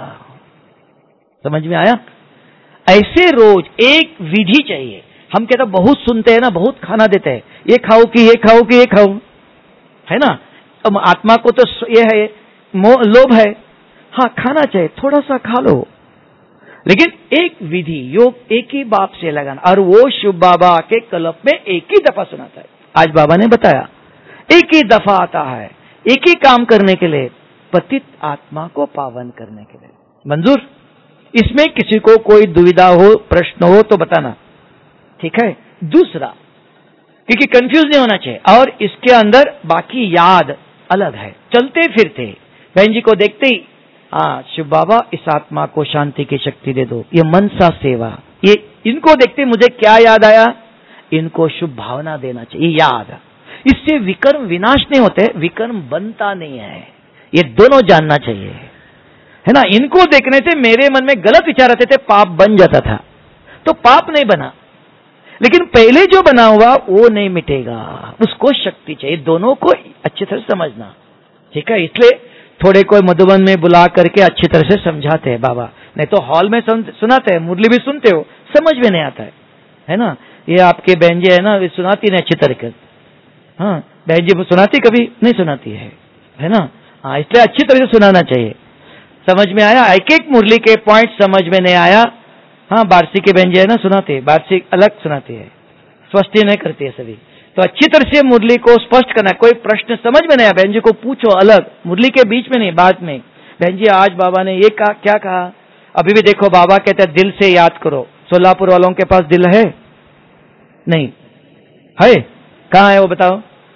S2: समझ में आया? ऐसे रोज एक विधि चाहिए। हम कहते बहुत सुनते हैं ना, बहुत खाना देते हैं, ये खाओ कि ये खाओ कि ये खाओ, है ना। अब आत्मा को तो ये है लोभ है, हाँ खाना चाहिए, थोड़ा सा खा लो, लेकिन एक विधि योग एक ही बाप से लगाना। और वो शिव बाबा के कल्प में एक ही दफा सुनाता है। आज बाबा ने बताया एक ही दफा आता है, एक ही काम करने के लिए, पतित आत्मा को पावन करने के लिए। मंजूर? इसमें किसी को कोई दुविधा हो, प्रश्न हो तो बताना, ठीक है। दूसरा, क्योंकि कंफ्यूज नहीं होना चाहिए, और इसके अंदर बाकी याद अलग है। चलते फिरते बहन जी को देखते ही हाँ शिव बाबा इस आत्मा को शांति की शक्ति दे दो, ये मनसा सेवा, ये इनको देखते मुझे क्या याद आया, इनको शुभ भावना देना चाहिए, याद। इससे विकर्म विनाश नहीं होते, विकर्म बनता नहीं है, ये दोनों जानना चाहिए, है ना। इनको देखने से मेरे मन में गलत विचार आते थे, पाप बन जाता था, तो पाप नहीं बना, लेकिन पहले जो बना हुआ वो नहीं मिटेगा, उसको शक्ति चाहिए। दोनों को अच्छी तरह समझना, ठीक है। इसलिए थोड़े कोई मधुबन में बुला करके अच्छी तरह से समझाते हैं बाबा, नहीं तो हॉल में सुनाते हैं, मुरली भी सुनते हो, समझ में नहीं आता है, है ना। ये आपके बहन जी है ना, सुनाती नहीं अच्छी तरीके, हाँ बहन जी सुनाती कभी नहीं सुनाती है, है ना। हाँ इसलिए अच्छी तरह से सुनाना चाहिए। समझ में आया? एक एक मुरली के पॉइंट समझ में नहीं आया, हाँ बारसी के बहन जी है ना सुनाते है, बारसी अलग सुनाती है, स्पष्ट नहीं करती है सभी, तो अच्छी तरह से मुरली को स्पष्ट करना। कोई प्रश्न समझ में नहीं आया, बहन जी को पूछो अलग, मुरली के बीच में नहीं, बाद में। बहन जी आज बाबा ने ये कहा, क्या कहा? अभी भी देखो बाबा कहते हैं दिल से याद करो। सोलापुर वालों के पास दिल है? नहीं है, कहाँ है वो बताओ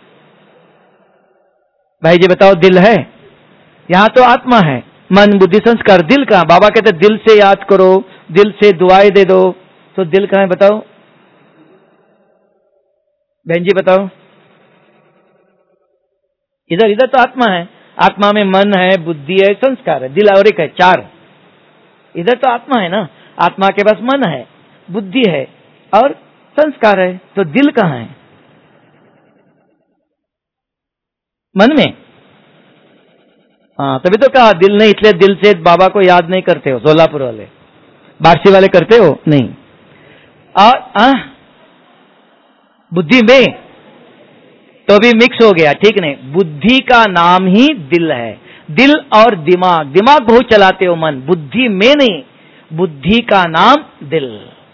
S2: भाई जी, बताओ दिल है? यहां तो आत्मा है, मन बुद्धि संस्कार, दिल कहां? बाबा कहते दिल से याद करो, दिल से दुआएं दे दो, तो दिल कहां है बताओ बहन जी, बताओ। इधर इधर तो आत्मा है, आत्मा में मन है, बुद्धि है, संस्कार है, दिल और एक है, चार। इधर तो आत्मा है ना, आत्मा के पास मन है, बुद्धि है और संस्कार है, तो दिल कहां है? मन में। हाँ तभी तो कहा दिल नहीं, इसलिए दिल से बाबा को याद नहीं करते हो। सोलापुर वाले, बारसी वाले करते हो? नहीं। और आ, बुद्धि में तो भी मिक्स हो गया, ठीक नहीं। बुद्धि का नाम ही दिल है, दिल और दिमाग, दिमाग बहुत चलाते हो, मन बुद्धि में नहीं, बुद्धि का नाम दिल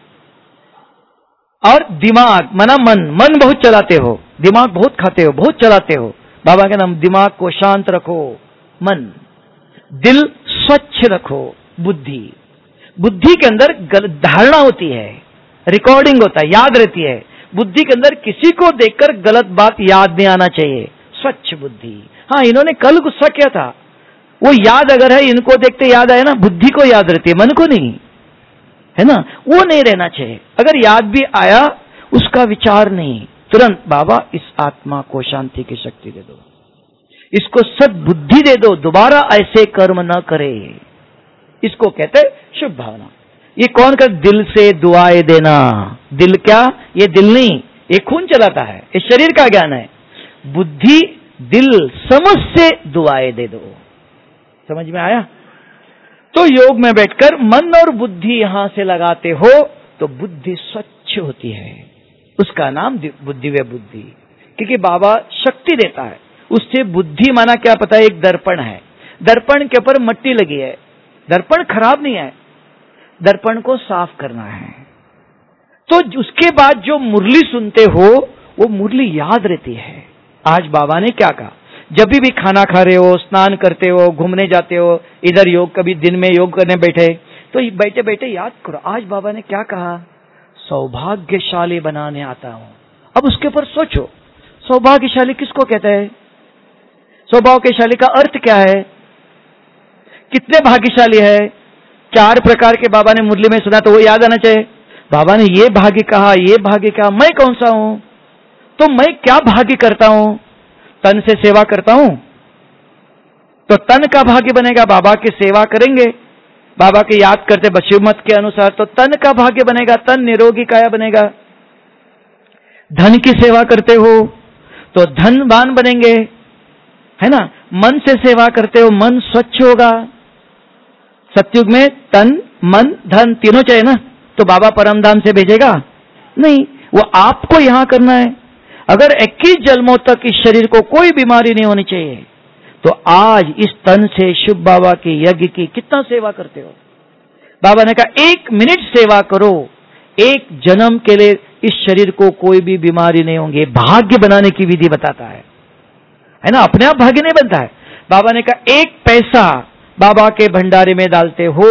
S2: और दिमाग मना मन, मन बहुत चलाते हो, दिमाग बहुत खाते हो, बहुत चलाते हो। बाबा के नाम दिमाग को शांत रखो, मन, दिल स्वच्छ रखो, बुद्धि, बुद्धि के अंदर धारणा होती है, रिकॉर्डिंग होता है, याद रहती है। बुद्धि के अंदर किसी को देखकर गलत बात याद नहीं आना चाहिए, स्वच्छ बुद्धि। हाँ इन्होंने कल गुस्सा किया था, वो याद अगर है, इनको देखते याद आया ना, बुद्धि को याद रहती है, मन को नहीं, है ना। वो नहीं रहना चाहिए। अगर याद भी आया उसका विचार नहीं, तुरंत बाबा इस आत्मा को शांति की शक्ति दे दो, इसको सद्बुद्धि दे दो, दोबारा ऐसे कर्म न करे। इसको कहते शुभ भावना। ये कौन कर? दिल से दुआएं देना। दिल क्या? ये दिल नहीं, ये खून चलाता है, ये शरीर का ज्ञान है। बुद्धि, दिल, समझ से दुआएं दे दो। समझ में आया? तो योग में बैठकर मन और बुद्धि यहां से लगाते हो तो बुद्धि स्वच्छ होती है, उसका नाम बुद्धिव्य बुद्धि, क्योंकि बाबा शक्ति देता है। उससे बुद्धि माना क्या पता है, एक दर्पण है, दर्पण के ऊपर मट्टी लगी है, दर्पण खराब नहीं है, दर्पण को साफ करना है। तो उसके बाद जो मुरली सुनते हो वो मुरली याद रहती है। आज बाबा ने क्या कहा, जब भी खाना खा रहे हो, स्नान करते हो, घूमने जाते हो, इधर योग, कभी दिन में योग करने बैठे तो बैठे बैठे याद करो आज बाबा ने क्या कहा, सौभाग्यशाली बनाने आता हूं। अब उसके ऊपर सोचो, सौभाग्यशाली किसको कहते हैं, सौभाग्यशाली का अर्थ क्या है, कितने भाग्यशाली है। चार प्रकार के बाबा ने मुरली में सुना तो वो याद आना चाहिए। बाबा ने ये भाग्य कहा, ये भाग्य कहा, मैं कौन सा हूं, तो मैं क्या भाग्य करता हूं, तन से सेवा करता हूं तो तन का भाग्य बनेगा, बाबा की सेवा करेंगे, बाबा के याद करते बशीमत के अनुसार तो तन का भाग्य बनेगा, तन निरोगी काया बनेगा। धन की सेवा करते हो तो धनवान बनेंगे, है ना। मन से सेवा करते हो, मन स्वच्छ होगा। सतयुग में तन मन धन तीनों चाहिए ना, तो बाबा परमधाम से भेजेगा नहीं, वो आपको यहां करना है। अगर इक्कीस जन्मों तक इस शरीर को कोई बीमारी नहीं होनी चाहिए तो आज इस तन से शिव बाबा के यज्ञ की कितना सेवा करते हो। बाबा ने कहा एक मिनट सेवा करो, एक जन्म के लिए इस शरीर को कोई भी बीमारी नहीं होंगे। भाग्य बनाने की विधि बताता है, है ना, अपने आप भाग्य नहीं बनता है। बाबा ने कहा एक पैसा बाबा के भंडारे में डालते हो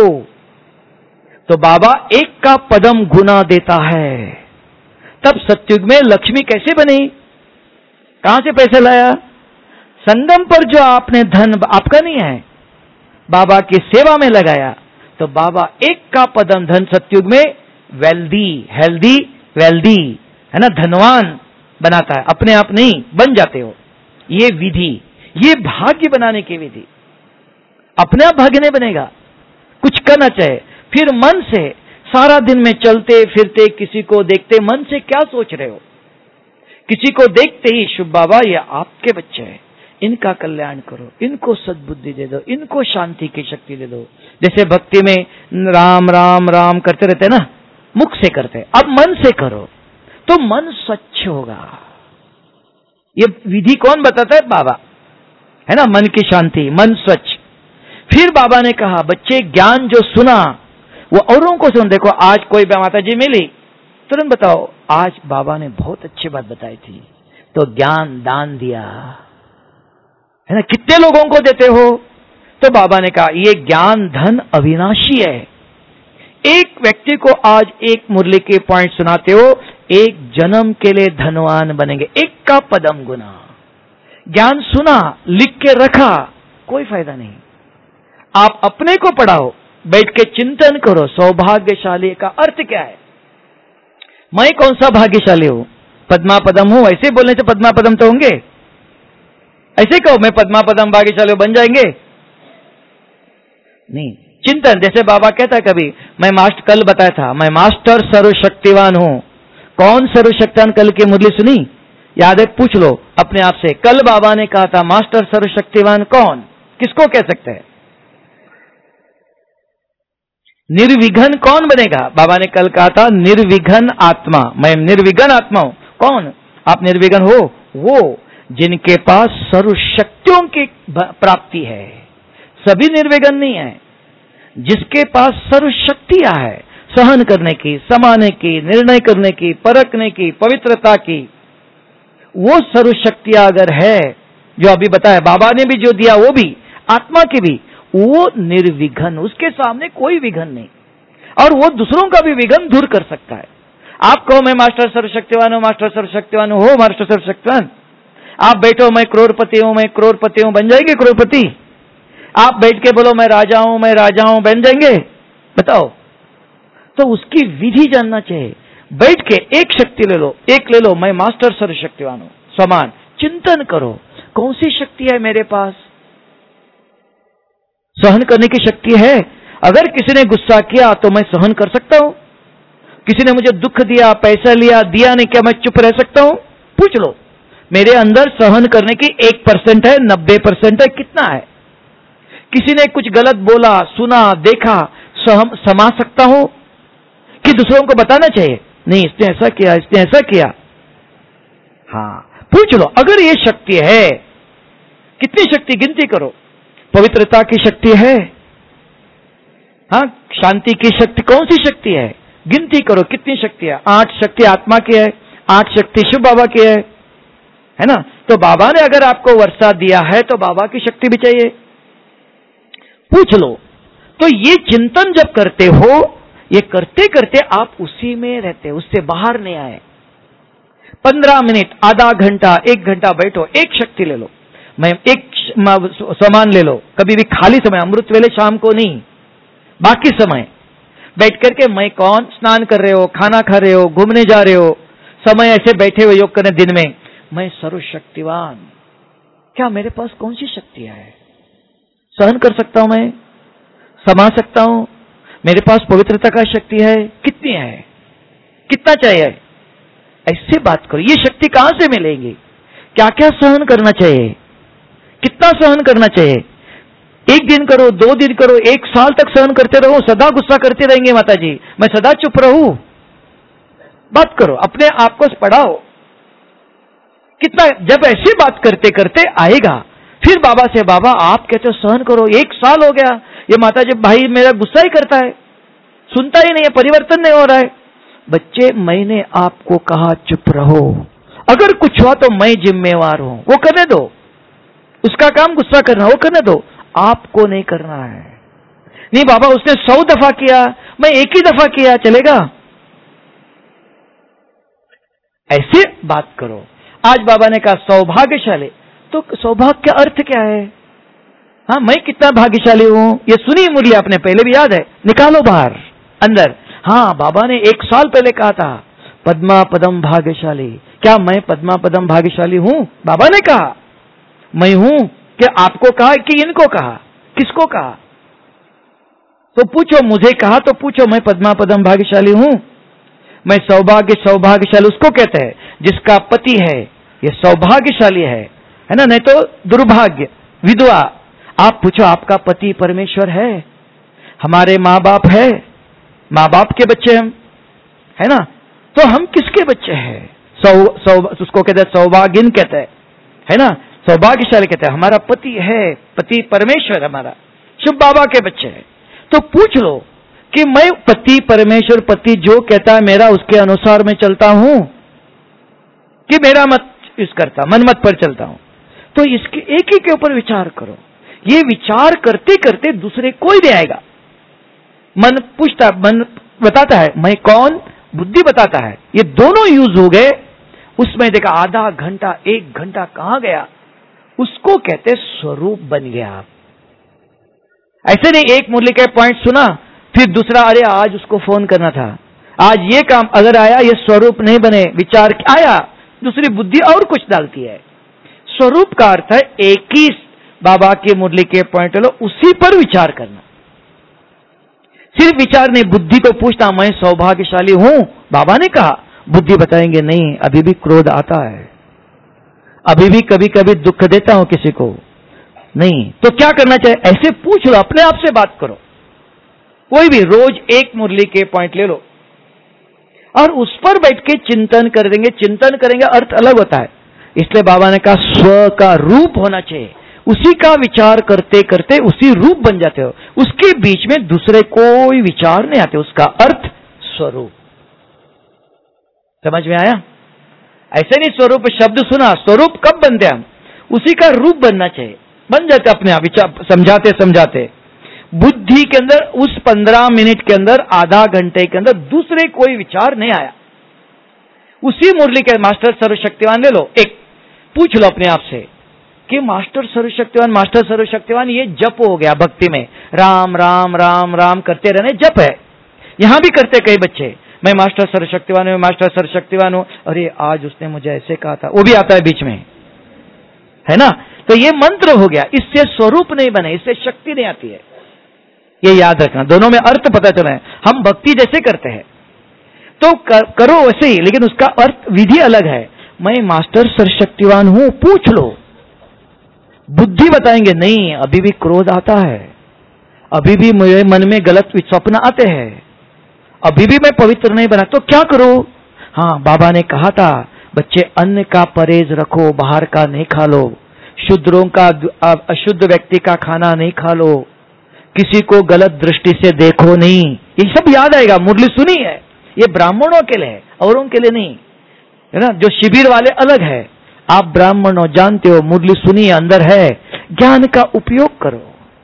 S2: तो बाबा एक का पदम गुना देता है। तब सतयुग में लक्ष्मी कैसे बनी, कहां से पैसे लाया, संगम पर जो आपने धन आपका नहीं है, बाबा की सेवा में लगाया तो बाबा एक का पदम धन सतयुग में वेल्दी हेल्दी वेल्दी, है ना, धनवान बनाता है, अपने आप नहीं बन जाते हो। ये विधि, ये भाग्य बनाने की विधि, अपने आप भाग्य नहीं बनेगा, कुछ करना चाहिए। फिर मन से सारा दिन में चलते फिरते किसी को देखते मन से क्या सोच रहे हो, किसी को देखते ही शुभ बाबा ये आपके बच्चे हैं, इनका कल्याण करो, इनको सद्बुद्धि दे दो, इनको शांति की शक्ति दे दो। जैसे भक्ति में राम राम राम करते रहते हैं ना, मुख से करते, अब मन से करो तो मन स्वच्छ होगा। ये विधि कौन बताता है, बाबा, है ना, मन की शांति, मन स्वच्छ। फिर बाबा ने कहा बच्चे ज्ञान जो सुना वो औरों को सुन। देखो आज कोई माता जी मिली, तुरंत बताओ आज बाबा ने बहुत अच्छी बात बताई थी, तो ज्ञान दान दिया, है ना, कितने लोगों को देते हो, तो बाबा ने कहा ये ज्ञान धन अविनाशी है। एक व्यक्ति को आज एक मुरली के पॉइंट सुनाते हो, एक जन्म के लिए धनवान बनेंगे, एक का पदम गुना। ज्ञान सुना, लिख के रखा, कोई फायदा नहीं। आप अपने को पढ़ाओ, बैठ के चिंतन करो, सौभाग्यशाली का अर्थ क्या है, मैं कौन सा भाग्यशाली हूं, पद्मा पदम हूं, ऐसे बोलने से पद्मा पदम तो होंगे, ऐसे कहो मैं पद्मा पदम भाग्यशाली बन जाएंगे, नहीं। चिंतन, जैसे बाबा कहता है कभी, मैं मास्टर कल बताया था, मैं मास्टर सर्वशक्तिवान हूं। कौन सर्वशक्तिवान, कल की मुरली सुनी, याद है, पूछ लो अपने आप से, कल बाबा ने कहा था मास्टर सर्वशक्तिवान कौन, किसको कह सकते हैं, निर्विघ्न कौन बनेगा, बाबा ने कल कहा था निर्विघ्न आत्मा, मैं निर्विघ्न आत्मा हूं। कौन, आप निर्विघ्न हो, वो जिनके पास सर्व शक्तियों की प्राप्ति है। सभी निर्विघ्न नहीं है, जिसके पास सर्व शक्तियां है, सहन करने की, समाने की, निर्णय करने की, परखने की, पवित्रता की, वो सर्व शक्तियां अगर है, जो अभी बताया बाबा ने भी जो दिया वो भी, आत्मा की भी, वो निर्विघ्न, उसके सामने कोई विघ्न नहीं, और वो दूसरों का भी विघ्न दूर कर सकता है। आप कहो मैं मास्टर सर्वशक्तिवान हूं, मास्टर सर्वशक्तिवान हो, मास्टर सर्वशक्तिवान, आप बैठो मैं करोड़पति हूं, मैं करोड़पति हूं, बन जाएंगे करोड़पति। आप बैठ के बोलो मैं राजा हूं, मैं राजा हूं, बन जाएंगे, बताओ। तो उसकी विधि जानना चाहिए। बैठ के एक शक्ति ले लो, एक ले लो, मैं मास्टर सर्वशक्तिवान हूं, समान चिंतन करो, कौन सी शक्ति है मेरे पास, सहन करने की शक्ति है। अगर किसी ने गुस्सा किया तो मैं सहन कर सकता हूं, किसी ने मुझे दुख दिया, पैसा लिया, दिया नहीं, क्या मैं चुप रह सकता हूं, पूछ लो। मेरे अंदर सहन करने की एक परसेंट है, नब्बे परसेंट है, कितना है, किसी ने कुछ गलत बोला, सुना, देखा, सम, समा सकता हूं कि दूसरों को बताना चाहिए? नहीं, इसने ऐसा किया, इसने ऐसा किया। हाँ, पूछ लो, अगर ये शक्ति है, कितनी शक्ति गिनती करो। पवित्रता की शक्ति है, हाँ, शांति की शक्ति, कौन सी शक्ति है? गिनती करो कितनी शक्ति है। आठ शक्ति आत्मा की है, आठ शक्ति शिव बाबा की है, है ना? तो बाबा ने अगर आपको वर्षा दिया है तो बाबा की शक्ति भी चाहिए। पूछ लो। तो ये चिंतन जब करते हो, ये करते करते आप उसी में रहते, उससे बाहर नहीं आए। पंद्रह मिनट, आधा घंटा, एक घंटा बैठो, एक शक्ति ले लो, मैं एक सामान ले लो। कभी भी खाली समय, अमृत वेले शाम को नहीं, बाकी समय बैठ करके मैं कौन, स्नान कर रहे हो, खाना खा रहे हो, घूमने जा रहे हो, समय ऐसे बैठे हुए योग करने दिन में, मैं सर्वशक्तिवान, क्या मेरे पास कौन सी शक्ति है? सहन कर सकता हूं, मैं समा सकता हूं, मेरे पास पवित्रता का शक्ति है, कितनी है, कितना चाहिए? ऐसे बात करो। ये शक्ति कहां से मिलेगी? क्या क्या सहन करना चाहिए, कितना सहन करना चाहिए? एक दिन करो, दो दिन करो, एक साल तक सहन करते रहो, सदा गुस्सा करते रहेंगे माता जी, मैं सदा चुप रहूं? बात करो, अपने आप को पढ़ाओ। कितना, जब ऐसी बात करते करते आएगा, फिर बाबा से, बाबा आप कहते हो सहन करो, एक साल हो गया, ये माता जी भाई मेरा गुस्सा ही करता है, सुनता ही नहीं है, परिवर्तन नहीं हो रहा है। बच्चे, मैंने आपको कहा चुप रहो, अगर कुछ हुआ तो मैं जिम्मेवार हूं, वो करने दो, उसका काम गुस्सा करना, वो करने दो, आपको नहीं करना है। नहीं बाबा उसने सौ दफा किया, मैं एक ही दफा किया, चलेगा? ऐसे बात करो। आज बाबा ने कहा सौभाग्यशाली, तो सौभाग्य का अर्थ क्या है? हाँ, मैं कितना भाग्यशाली हूं, ये सुनी मुरली आपने पहले भी, याद है? निकालो बाहर अंदर। हाँ, बाबा ने एक साल पहले कहा था पद्मा पदम भाग्यशाली। क्या मैं पद्मा पदम भाग्यशाली हूं? बाबा ने कहा मैं हूं कि आपको कहा कि इनको कहा? किसको कहा? तो पूछो, मुझे कहा तो पूछो, मैं पद्मा पदम भाग्यशाली हूं? मैं सौभाग्य, सौभाग्यशाली उसको कहते हैं जिसका पति है, ये सौभाग्यशाली है, है ना? नहीं तो दुर्भाग्य, विधवा। आप पूछो, आपका पति परमेश्वर है, हमारे माँ बाप है, माँ बाप के बच्चे हम, है ना? तो हम किसके बच्चे हैं? सौ सौ उसको कहते हैं सौभाग्यन कहते हैं, है ना? सौभाग्यशाली कहते हैं, हमारा पति है, पति परमेश्वर हमारा, शिव बाबा के बच्चे हैं। तो पूछ लो कि मैं पति परमेश्वर, पति जो कहता है मेरा, उसके अनुसार मैं चलता हूं कि मेरा मत इस करता, मन मत पर चलता हूं? तो इसके एक ही के ऊपर विचार करो। ये विचार करते करते दूसरे कोई नहीं आएगा। मन पूछता, मन बताता है मैं कौन, बुद्धि बताता है, ये दोनों यूज हो गए। उसमें देखा आधा घंटा, एक घंटा कहां गया, उसको कहते स्वरूप बन गया आप। ऐसे नहीं एक मुरली का पॉइंट सुना, फिर दूसरा, अरे आज उसको फोन करना था, आज ये काम अगर आया, ये स्वरूप नहीं बने, विचार आया, दूसरी बुद्धि और कुछ डालती है। स्वरूप का अर्थ है एक ही बाबा के मुरली के पॉइंट लो, उसी पर विचार करना। सिर्फ विचार नहीं, बुद्धि को पूछना मैं सौभाग्यशाली हूं, बाबा ने कहा। बुद्धि बताएंगे नहीं, अभी भी क्रोध आता है, अभी भी कभी कभी दुख देता हूं किसी को, नहीं। तो क्या करना चाहिए? ऐसे पूछ लो, अपने आप से बात करो। कोई भी रोज एक मुरली के पॉइंट ले लो और उस पर बैठ के चिंतन कर देंगे। चिंतन करेंगे, अर्थ अलग होता है। इसलिए बाबा ने कहा स्व का रूप होना चाहिए, उसी का विचार करते करते उसी रूप बन जाते हो, उसके बीच में दूसरे कोई विचार नहीं आते, उसका अर्थ स्वरूप। समझ में आया? ऐसे नहीं स्वरूप शब्द सुना, स्वरूप कब बनते हम? उसी का रूप बनना चाहिए, बन जाते अपने आप विचार, समझाते समझाते। बुद्धि के अंदर उस पंद्रह मिनट के अंदर, आधा घंटे के अंदर दूसरे कोई विचार नहीं आया। उसी मुरली के मास्टर सर्वशक्तिवान ले लो, एक पूछ लो अपने आप से कि मास्टर सर्वशक्तिवान, मास्टर सर्वशक्तिवान, ये जप हो गया भक्ति में, राम राम राम राम करते रहने जप है। यहां भी करते कई बच्चे, मैं मास्टर सर्वशक्तिवान हूं, मास्टर सर्वशक्तिवान हूं, अरे आज उसने मुझे ऐसे कहा था, वो भी आता है बीच में, है ना? तो ये मंत्र हो गया, इससे स्वरूप नहीं बने, इससे शक्ति नहीं आती है। ये याद रखना, दोनों में अर्थ पता चला है। हम भक्ति जैसे करते हैं तो कर, करो वैसे ही, लेकिन उसका अर्थ विधि अलग है। मैं मास्टर सर्वशक्तिवान हूं, पूछ लो, बुद्धि बताएंगे नहीं, अभी भी क्रोध आता है, अभी भी मेरे मन में गलत स्वप्न आते हैं, अभी भी मैं पवित्र नहीं बना, तो क्या करो? हाँ, बाबा ने कहा था बच्चे अन्न का परहेज रखो, बाहर का नहीं खा लो, शुद्रों का अशुद्ध व्यक्ति का खाना नहीं खा लो, किसी को गलत दृष्टि से देखो नहीं। ये सब याद आएगा, मुरली सुनी है, ये ब्राह्मणों के लिए है, औरों के लिए नहीं है ना। जो शिविर वाले अलग है, आप ब्राह्मण हो, जानते हो, मुरली सुनी अंदर है, ज्ञान का उपयोग करो।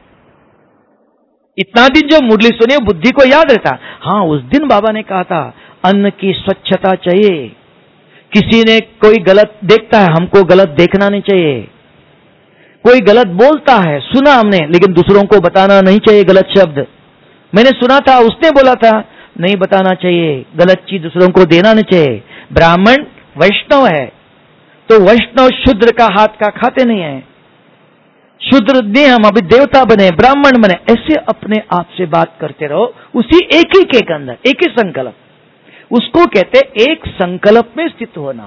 S2: इतना दिन जो मुरली सुनी बुद्धि को याद रहता। हाँ, उस दिन बाबा ने कहा था अन्न की स्वच्छता चाहिए, किसी ने कोई गलत देखता है, हमको गलत देखना नहीं चाहिए, कोई गलत बोलता है, सुना हमने, लेकिन दूसरों को बताना नहीं चाहिए गलत शब्द। मैंने सुना था, उसने बोला था, नहीं बताना चाहिए, गलत चीज दूसरों को देना नहीं चाहिए। ब्राह्मण वैष्णव है तो वैष्णव शूद्र का हाथ का खाते नहीं है, शूद्र ने हम अभी देवता बने, ब्राह्मण बने, ऐसे अपने आप से बात करते रहो, उसी एक ही के अंदर एक ही संकल्प, उसको कहते एक संकल्प में स्थित होना।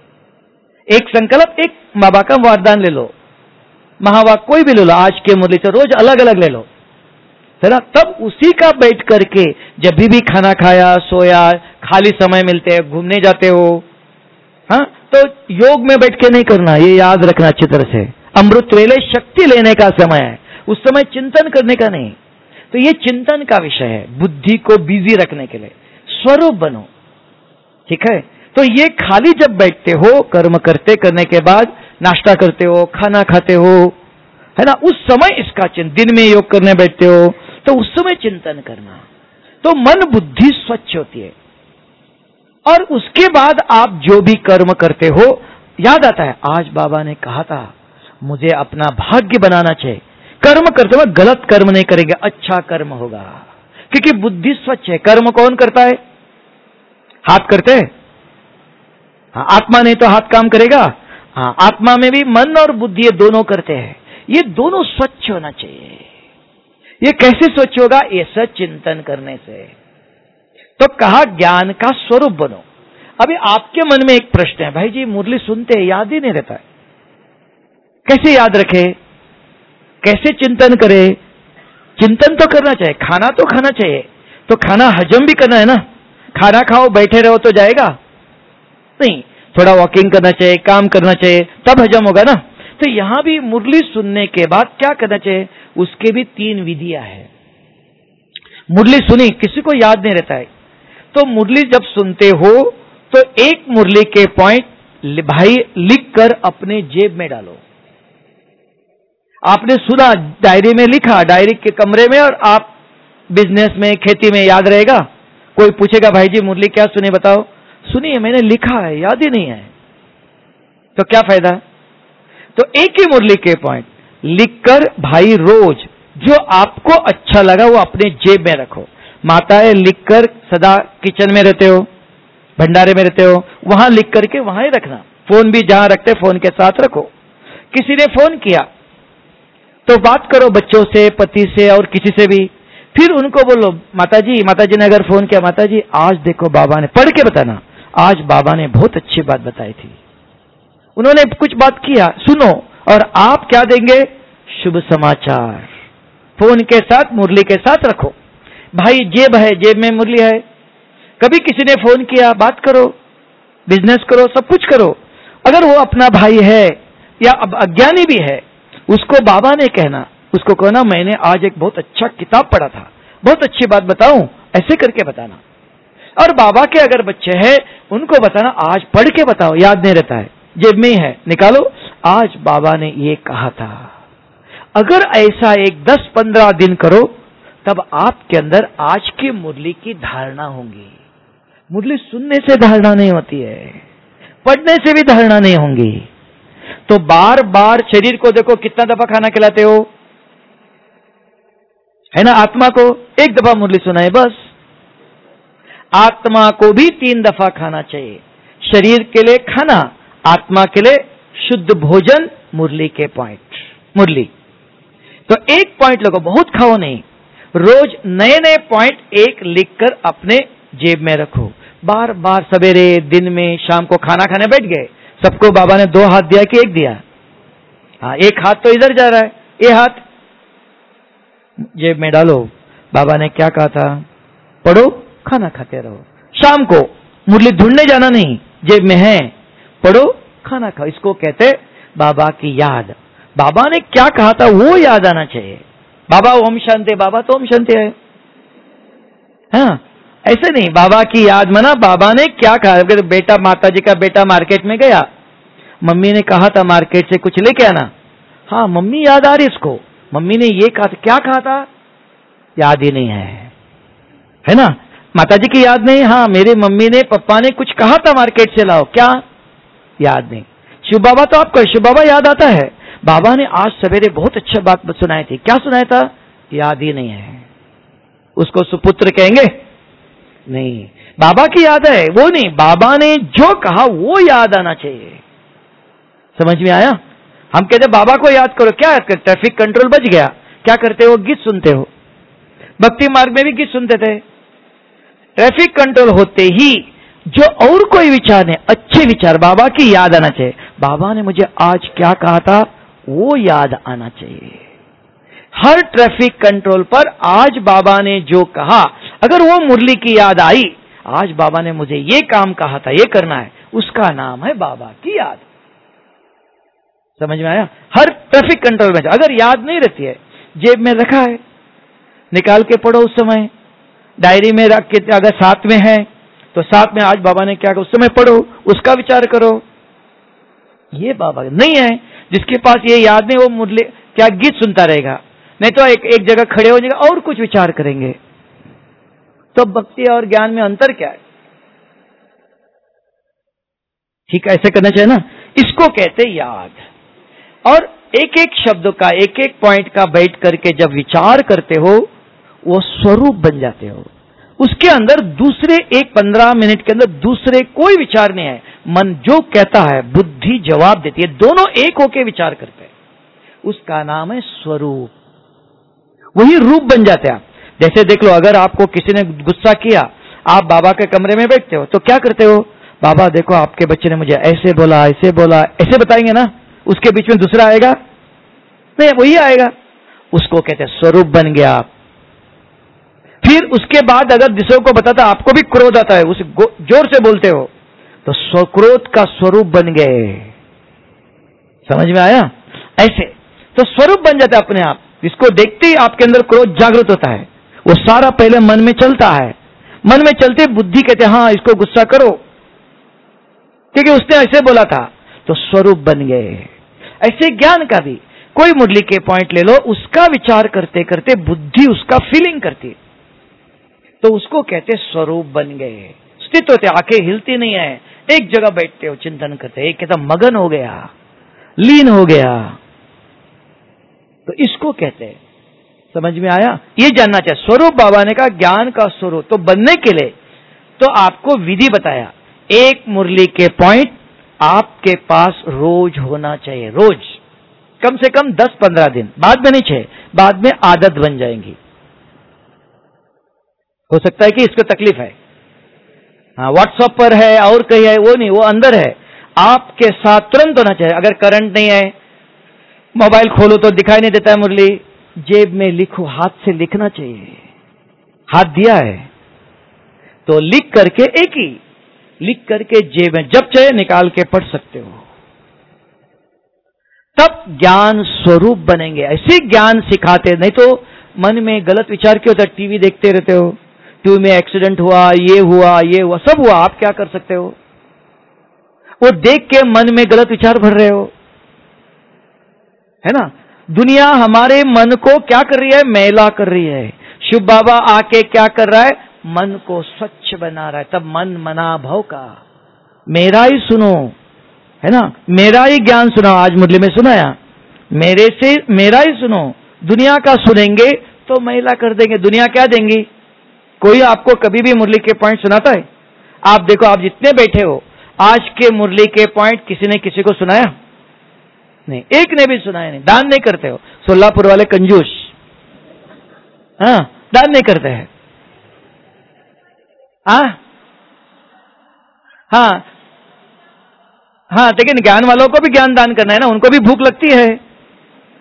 S2: एक संकल्प, एक बाबा का वरदान ले लो, महावाक कोई भी ले लो, आज के मुरली से रोज अलग अलग ले लो, है ना। तब उसी का बैठ करके जब भी, भी खाना खाया, सोया, खाली समय मिलते हैं, घूमने जाते हो, हाँ, तो योग में बैठ के नहीं करना, ये याद रखना अच्छी तरह से। अमृत वेले शक्ति लेने का समय है, उस समय चिंतन करने का नहीं। तो ये चिंतन का विषय है, बुद्धि को बिजी रखने के लिए। स्वरूप बनो, ठीक है। तो ये खाली जब बैठते हो, कर्म करते करने के बाद नाश्ता करते हो, खाना खाते हो, है ना, उस समय इसका चिंतन, दिन में योग करने बैठते हो तो उस समय चिंतन करना, तो मन बुद्धि स्वच्छ होती है। और उसके बाद आप जो भी कर्म करते हो, याद आता है आज बाबा ने कहा था मुझे अपना भाग्य बनाना चाहिए, कर्म करते हुए गलत कर्म नहीं करेंगे, अच्छा कर्म होगा, क्योंकि बुद्धि स्वच्छ है। कर्म कौन करता है? हाथ करते हैं, हाँ, आत्मा नहीं तो हाथ काम करेगा। हाँ, आत्मा में भी मन और बुद्धि ये दोनों करते हैं, ये दोनों स्वच्छ होना चाहिए। ये कैसे स्वच्छ होगा? ये सब चिंतन करने से। तो कहा ज्ञान का स्वरूप बनो। अभी आपके मन में एक प्रश्न है, भाई जी मुरली सुनते हैं, याद ही नहीं रहता है, कैसे याद रखे, कैसे चिंतन करे? चिंतन तो करना चाहिए, खाना तो खाना चाहिए, तो खाना हजम भी करना है ना। खाना खाओ बैठे रहो तो जाएगा नहीं, थोड़ा वॉकिंग करना चाहिए, काम करना चाहिए, तब हजम होगा ना। तो यहां भी मुरली सुनने के बाद क्या करना चाहिए, उसके भी तीन विधियां हैं। मुरली सुनी, किसी को याद नहीं रहता है, तो मुरली जब सुनते हो तो एक मुरली के पॉइंट भाई लिख कर अपने जेब में डालो। आपने सुना, डायरी में लिखा, डायरी के कमरे में, और आप बिजनेस में, खेती में याद रहेगा। कोई पूछेगा भाई जी मुरली क्या सुने बताओ, सुनिए मैंने लिखा है, याद ही नहीं है, तो क्या फायदा? तो एक ही मुरली के पॉइंट लिखकर भाई रोज जो आपको अच्छा लगा वो अपने जेब में रखो। माताएं लिखकर सदा किचन में रहते हो, भंडारे में रहते हो, वहां लिख करके वहां ही रखना। फोन भी जहां रखते फोन के साथ रखो। किसी ने फोन किया तो बात करो बच्चों से, पति से, और किसी से भी, फिर उनको बोलो माताजी, माताजी ने अगर फोन किया, माताजी आज देखो बाबा ने, पढ़ के बताना, आज बाबा ने बहुत अच्छी बात बताई थी, उन्होंने कुछ बात किया, सुनो, और आप क्या देंगे? शुभ समाचार। फोन के साथ, मुरली के साथ रखो। भाई जेब है, जेब में मुरली है। कभी किसी ने फोन किया, बात करो, बिजनेस करो, सब कुछ करो। अगर वो अपना भाई है या अज्ञानी भी है, उसको बाबा ने कहना, उसको कहना मैंने आज एक बहुत अच्छा किताब पढ़ा था, बहुत अच्छी बात बताऊं, ऐसे करके बताना। और बाबा के अगर बच्चे हैं उनको बताना, आज पढ़ के बताओ, याद नहीं रहता है, जेब में ही है, निकालो, आज बाबा ने ये कहा था। अगर ऐसा एक दस पंद्रह दिन करो, तब आपके अंदर आज की मुरली की धारणा होंगी। मुरली सुनने से धारणा नहीं होती है, पढ़ने से भी धारणा नहीं होंगी। तो बार बार शरीर को देखो कितना दफा खाना खिलाते हो, है ना। आत्मा को एक दफा मुरली सुनाए बस। आत्मा को भी तीन दफा खाना चाहिए। शरीर के लिए खाना, आत्मा के लिए शुद्ध भोजन, मुरली के पॉइंट, मुरली। तो एक पॉइंट लगो, बहुत खाओ नहीं, रोज नए नए पॉइंट एक लिखकर अपने जेब में रखो। बार बार सवेरे, दिन में, शाम को खाना खाने बैठ गए, सबको बाबा ने दो हाथ दिया कि एक दिया? हाँ, एक हाथ तो इधर जा रहा है, ये हाथ जेब में डालो। बाबा ने क्या कहा था? पढ़ो, खाना खाते रहो। शाम को मुरली ढूंढने जाना नहीं, जेब में है, पढ़ो, खाना खाओ। इसको कहते बाबा की याद। बाबा ने क्या कहा था वो याद आना चाहिए। बाबा ओम शांति, बाबा तो ओम शांति है। हाँ, ऐसे नहीं, बाबा की याद मना बाबा ने क्या कहा। अगर बेटा, माता जी का बेटा मार्केट में गया, मम्मी ने कहा था मार्केट से कुछ लेके आना, हाँ मम्मी याद आ रही इसको, मम्मी ने ये कहा था, क्या कहा था याद ही नहीं है, है ना। माता जी की याद नहीं, हाँ मेरे मम्मी ने पापा ने कुछ कहा था मार्केट से लाओ, क्या याद नहीं। शिव बाबा तो आपको शिव बाबा याद आता है। बाबा ने आज सवेरे बहुत अच्छा बात सुनाई थी, क्या सुनाया था याद ही नहीं है। उसको सुपुत्र कहेंगे? नहीं, बाबा की याद है वो नहीं, बाबा ने जो कहा वो याद आना चाहिए। समझ में आया? हम कहते बाबा को याद करो, क्या याद कर? ट्रैफिक कंट्रोल बच गया, क्या करते हो? गीत सुनते हो। भक्ति मार्ग में भी गीत सुनते थे। ट्रैफिक कंट्रोल होते ही जो और कोई विचार नहीं, अच्छे विचार, बाबा की याद आना चाहिए। बाबा ने मुझे आज क्या कहा था वो याद आना चाहिए। हर ट्रैफिक कंट्रोल पर आज बाबा ने जो कहा, अगर वो मुरली की याद आई, आज बाबा ने मुझे ये काम कहा था, ये करना है, उसका नाम है बाबा की याद। समझ में आया? हर ट्रैफिक कंट्रोल में अगर याद नहीं रहती है, जेब में रखा है, निकाल के पढ़ो। उस समय डायरी में रख के, अगर साथ में है तो साथ में आज बाबा ने क्या कहा उस समय पढ़ो, उसका विचार करो। ये बाबा नहीं है, जिसके पास ये याद नहीं, वो मुरली क्या गीत सुनता रहेगा, नहीं तो एक एक जगह खड़े हो जाएगा और कुछ विचार करेंगे। तो भक्ति और ज्ञान में अंतर क्या है? ठीक है, ऐसे करना चाहिए ना। इसको कहते याद। और एक एक शब्द का, एक एक पॉइंट का बैठ करके जब विचार करते हो, वो स्वरूप बन जाते हो। उसके अंदर दूसरे एक पंद्रह मिनट के अंदर दूसरे कोई विचार नहीं है। मन जो कहता है, बुद्धि जवाब देती है, दोनों एक होके विचार करते हैं। उसका नाम है स्वरूप। वही रूप बन जाते हैं। जैसे देख लो, अगर आपको किसी ने गुस्सा किया, आप बाबा के कमरे में बैठते हो तो क्या करते हो? बाबा देखो आपके बच्चे ने मुझे ऐसे बोला, ऐसे बोला, ऐसे बताएंगे ना। उसके बीच में दूसरा आएगा नहीं, वही आएगा। उसको कहते हैं स्वरूप बन गया आप। फिर उसके बाद अगर दूसरों को बताता, आपको भी क्रोध आता है, उसे जोर से बोलते हो, तो स्वक्रोध का स्वरूप बन गए। समझ में आया? ऐसे तो स्वरूप बन जाता है अपने आप। इसको देखते ही आपके अंदर क्रोध जागृत होता है। वो सारा पहले मन में चलता है, मन में चलते बुद्धि कहते हैं हाँ इसको गुस्सा करो, क्योंकि उसने ऐसे बोला था, तो स्वरूप बन गए। ऐसे ज्ञान का भी कोई मुरली के पॉइंट ले लो, उसका विचार करते करते बुद्धि उसका फीलिंग करती, तो उसको कहते स्वरूप बन गए। स्थित होते, आंखें हिलती नहीं है, एक जगह बैठते हो, चिंतन करते, एक कहता मगन हो गया, लीन हो गया, तो इसको कहते हैं। समझ में आया? ये जानना चाहिए। स्वरूप बाबा ने कहा ज्ञान का स्वरूप, तो बनने के लिए तो आपको विधि बताया। एक मुरली के पॉइंट आपके पास रोज होना चाहिए, रोज कम से कम दस पंद्रह दिन, बाद में नहीं छह, बाद में आदत बन जाएंगी। हो सकता है कि इसको तकलीफ है, हाँ व्हाट्सएप पर है और कहीं है, वो नहीं, वो अंदर है, आपके साथ तुरंत होना चाहिए। अगर करंट नहीं है, मोबाइल खोलो तो दिखाई नहीं देता है मुरली, जेब में लिखो, हाथ से लिखना चाहिए। हाथ दिया है तो लिख करके, एक ही लिख करके जेब में जब चाहे निकाल के पढ़ सकते हो, तब ज्ञान स्वरूप बनेंगे। ऐसे ज्ञान सिखाते, नहीं तो मन में गलत विचार क्यों होता है? टीवी देखते रहते हो, टीवी में एक्सीडेंट हुआ, ये हुआ, ये हुआ, सब हुआ, आप क्या कर सकते हो? वो देख के मन में गलत विचार भर रहे हो, है ना। दुनिया हमारे मन को क्या कर रही है? मैला कर रही है। शिव बाबा आके क्या कर रहा है? मन को स्वच्छ बना रहा है। तब मन मना भव का, मेरा ही सुनो, है ना, मेरा ही ज्ञान सुनाओ। आज मुरली में सुनाया, मेरे से मेरा ही सुनो। दुनिया का सुनेंगे तो मैला कर देंगे। दुनिया क्या देंगी? कोई आपको कभी भी मुरली के पॉइंट सुनाता है? आप देखो, आप जितने बैठे हो, आज के मुरली के पॉइंट किसी ने किसी को सुनाया? नहीं, एक ने भी सुनाया नहीं। दान नहीं करते हो, सोलापुर वाले कंजूस, हाँ दान नहीं करते हैं। हाँ हाँ हाँ, लेकिन ज्ञान वालों को भी ज्ञान दान करना है ना, उनको भी भूख लगती है।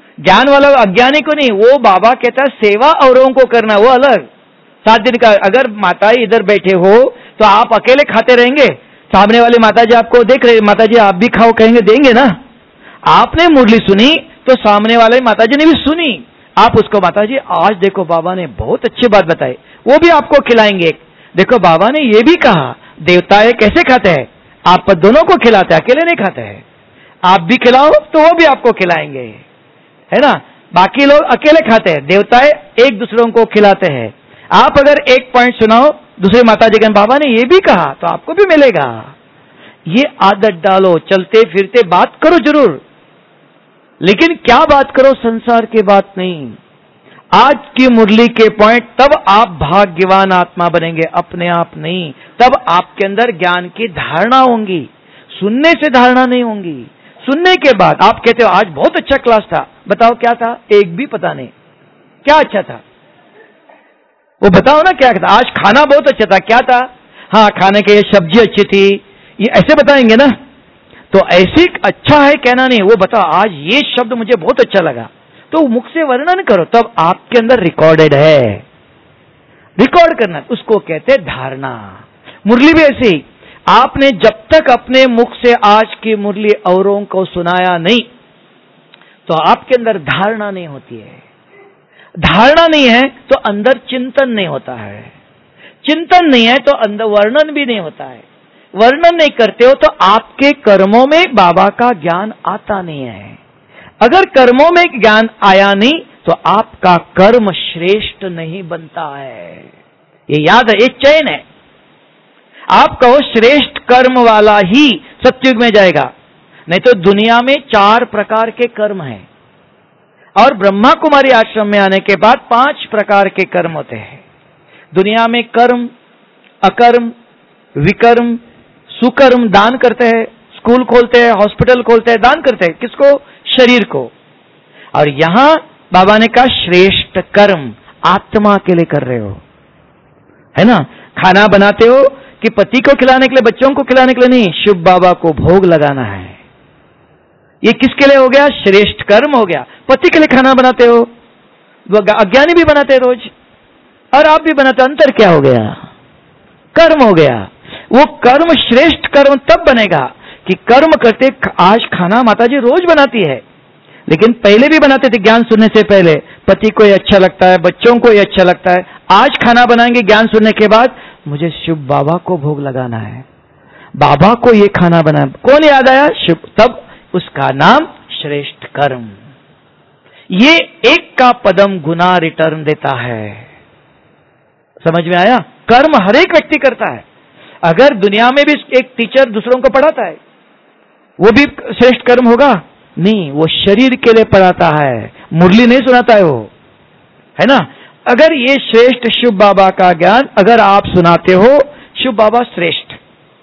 S2: ज्ञान वाला अज्ञानी को नहीं, वो बाबा कहता है सेवा औरों को करना, वो अलग। सात दिन का अगर माता इधर बैठे हो तो आप अकेले खाते रहेंगे, सामने वाली माता जी आपको देख रहे, माता जी आप भी खाओ, कहेंगे देंगे ना। आपने मुरली सुनी तो सामने वाले माता जी ने भी सुनी, आप उसको माता जी आज देखो बाबा ने बहुत अच्छी बात बताई, वो भी आपको खिलाएंगे। देखो बाबा ने ये भी कहा देवता कैसे खाते हैं, आप दोनों को खिलाते हैं, अकेले नहीं खाते हैं। आप भी खिलाओ तो वो भी आपको खिलाएंगे, है ना। बाकी लोग अकेले खाते हैं, देवताएं एक दूसरों को खिलाते हैं। आप अगर एक पॉइंट सुनाओ दूसरे माता जी के बाबा ने ये भी कहा तो आपको भी मिलेगा। ये आदत डालो, चलते फिरते बात करो जरूर, लेकिन क्या बात करो, संसार की बात नहीं। आज की मुरली के पॉइंट, तब आप भाग्यवान आत्मा बनेंगे, अपने आप नहीं। तब आपके अंदर ज्ञान की धारणा होंगी, सुनने से धारणा नहीं होंगी। सुनने के बाद आप कहते हो आज बहुत अच्छा क्लास था, बताओ क्या था, एक भी पता नहीं क्या अच्छा था, वो बताओ ना क्या था। आज खाना बहुत अच्छा था, क्या था, हाँ खाने के सब्जी अच्छी थी, ये ऐसे बताएंगे ना। तो ऐसी अच्छा है कहना नहीं, वो बताओ आज ये शब्द मुझे बहुत अच्छा लगा, तो मुख से वर्णन करो, तब आपके अंदर रिकॉर्डेड है। रिकॉर्ड करना उसको कहते हैं धारणा। मुरली भी ऐसे ही, आपने जब तक अपने मुख से आज की मुरली औरों को सुनाया नहीं तो आपके अंदर धारणा नहीं होती है। धारणा नहीं है तो अंदर चिंतन नहीं होता है, चिंतन नहीं है तो अंदर वर्णन भी नहीं होता है। वर्णन नहीं करते हो तो आपके कर्मों में बाबा का ज्ञान आता नहीं है। अगर कर्मों में ज्ञान आया नहीं तो आपका कर्म श्रेष्ठ नहीं बनता है, ये याद है, ये चयन है। आप कहो श्रेष्ठ कर्म वाला ही सत्युग में जाएगा, नहीं तो दुनिया में चार प्रकार के कर्म हैं और ब्रह्मा कुमारी आश्रम में आने के बाद पांच प्रकार के कर्म होते हैं। दुनिया में कर्म, अकर्म, विकर्म, सुकर्म। दान करते हैं, स्कूल खोलते हैं, हॉस्पिटल खोलते हैं, दान करते हैं, किसको, शरीर को। और यहां बाबा ने कहा श्रेष्ठ कर्म आत्मा के लिए कर रहे हो, है ना। खाना बनाते हो कि पति को खिलाने के लिए, बच्चों को खिलाने के लिए नहीं, शिव बाबा को भोग लगाना है। ये किसके लिए हो गया, श्रेष्ठ कर्म हो गया। पति के लिए खाना बनाते हो, अज्ञानी भी बनाते हैं रोज, और आप भी बनाते हो, अंतर क्या हो गया, कर्म हो गया। वो कर्म श्रेष्ठ कर्म तब बनेगा कि कर्म करते, आज खाना माताजी रोज बनाती है, लेकिन पहले भी बनाते थे ज्ञान सुनने से पहले, पति को ये अच्छा लगता है, बच्चों को ये अच्छा लगता है। आज खाना बनाएंगे ज्ञान सुनने के बाद, मुझे शिव बाबा को भोग लगाना है, बाबा को ये खाना बनाना, कौन याद आया, शिव, तब उसका नाम श्रेष्ठ कर्म। ये एक का पदम गुना रिटर्न देता है, समझ में आया। कर्म हर एक व्यक्ति करता है। अगर दुनिया में भी एक टीचर दूसरों को पढ़ाता है, वो भी श्रेष्ठ कर्म होगा, नहीं, वो शरीर के लिए पढ़ाता है, मुरली नहीं सुनाता है वो, है ना। अगर ये श्रेष्ठ शिव बाबा का ज्ञान अगर आप सुनाते हो, शिव बाबा श्रेष्ठ,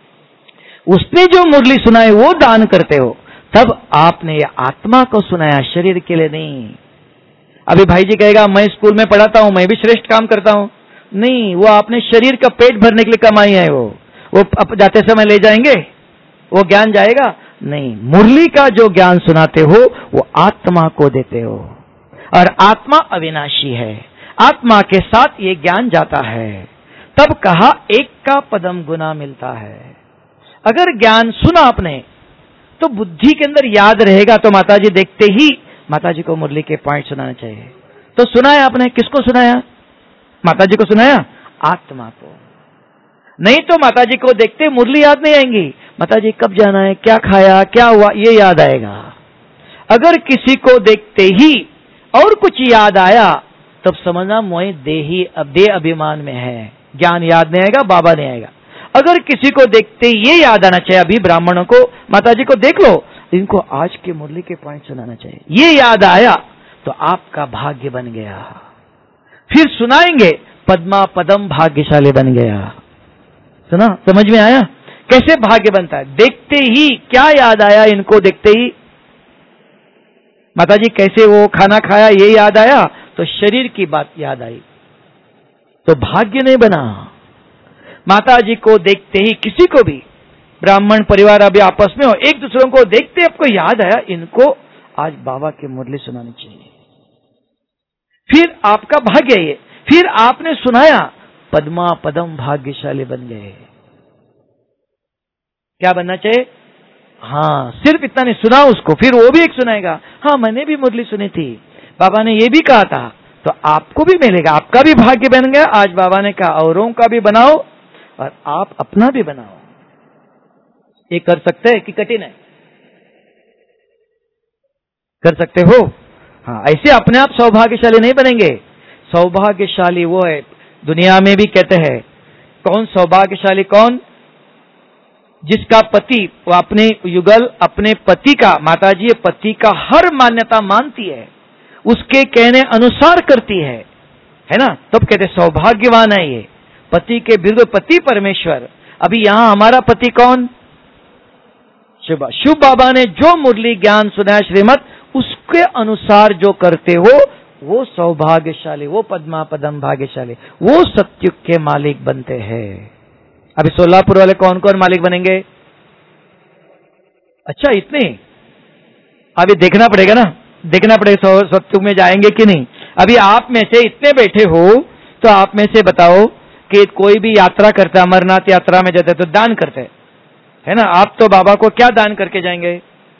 S2: उसने जो मुरली सुनाई वो दान करते हो, तब आपने ये आत्मा को सुनाया, शरीर के लिए नहीं। अभी भाई जी कहेगा मैं स्कूल में पढ़ाता हूं, मैं भी श्रेष्ठ काम करता हूं, नहीं, वो आपने शरीर का पेट भरने के लिए कमाई है, वो वो अब जाते समय ले जाएंगे, वो ज्ञान जाएगा नहीं। मुरली का जो ज्ञान सुनाते हो वो आत्मा को देते हो, और आत्मा अविनाशी है, आत्मा के साथ ये ज्ञान जाता है। तब कहा एक का पदम गुना मिलता है। अगर ज्ञान सुना आपने तो बुद्धि के अंदर याद रहेगा, तो माताजी देखते ही माताजी को मुरली के पॉइंट सुनाने चाहिए। तो सुनाया आपने, किसको सुनाया, माताजी को सुनाया, आत्मा को। नहीं तो माताजी को देखते मुरली याद नहीं आएंगी, माताजी कब जाना है, क्या खाया, क्या हुआ, ये याद आएगा। अगर किसी को देखते ही और कुछ याद आया, तब समझना मोह देही देह अभिमान में है, ज्ञान याद नहीं आएगा, बाबा नहीं आएगा। अगर किसी को देखते ये याद आना चाहिए, अभी ब्राह्मणों को, माताजी को देख लो, इनको आज के मुरली के पॉइंट सुनाना चाहिए, ये याद आया तो आपका भाग्य बन गया। फिर सुनाएंगे, पद्मा पदम भाग्यशाली बन गया। सुना, समझ में आया कैसे भाग्य बनता है। देखते ही क्या याद आया, इनको देखते ही माताजी कैसे वो खाना खाया ये याद आया, तो शरीर की बात याद आई, तो भाग्य नहीं बना। माताजी को देखते ही, किसी को भी, ब्राह्मण परिवार अभी आपस में हो, एक दूसरों को देखते आपको याद आया, इनको आज बाबा की मुरली सुनानी चाहिए। फिर आपका भाग्य ये, फिर आपने सुनाया, पद्मा पदम भाग्यशाली बन गए। क्या बनना चाहिए? हाँ, सिर्फ इतना नहीं, सुना उसको, फिर वो भी एक सुनाएगा, हाँ मैंने भी मुरली सुनी थी, बाबा ने ये भी कहा था, तो आपको भी मिलेगा, आपका भी भाग्य बन गया। आज बाबा ने कहा औरों का भी बनाओ और आप अपना भी बनाओ। ये कर सकते हैं कि कठिन है? कर सकते हो? हाँ, ऐसे अपने आप सौभाग्यशाली नहीं बनेंगे। सौभाग्यशाली वो है, दुनिया में भी कहते हैं, कौन सौभाग्यशाली? कौन? जिसका पति, वो अपने युगल अपने पति का, माताजी पति का हर मान्यता मानती है, उसके कहने अनुसार करती है, है ना, तब कहते सौभाग्यवान है ये। पति के विरुद्ध पति परमेश्वर। अभी यहां हमारा पति कौन? शिव। शिव बाबा ने जो मुरली ज्ञान सुनाया श्रीमत, उसके अनुसार जो करते हो वो सौभाग्यशाली, वो पद्मा पदम भाग्यशाली, वो सत्युग के मालिक बनते हैं। अभी सोलापुर वाले कौन कौन मालिक बनेंगे? अच्छा, इतने? अभी देखना पड़ेगा ना, देखना पड़ेगा सत्युग में जाएंगे कि नहीं। अभी आप में से इतने बैठे हो, तो आप में से बताओ कि कोई भी यात्रा करता, अमरनाथ यात्रा में जाते तो दान करते है ना, आप तो बाबा को क्या दान करके जाएंगे?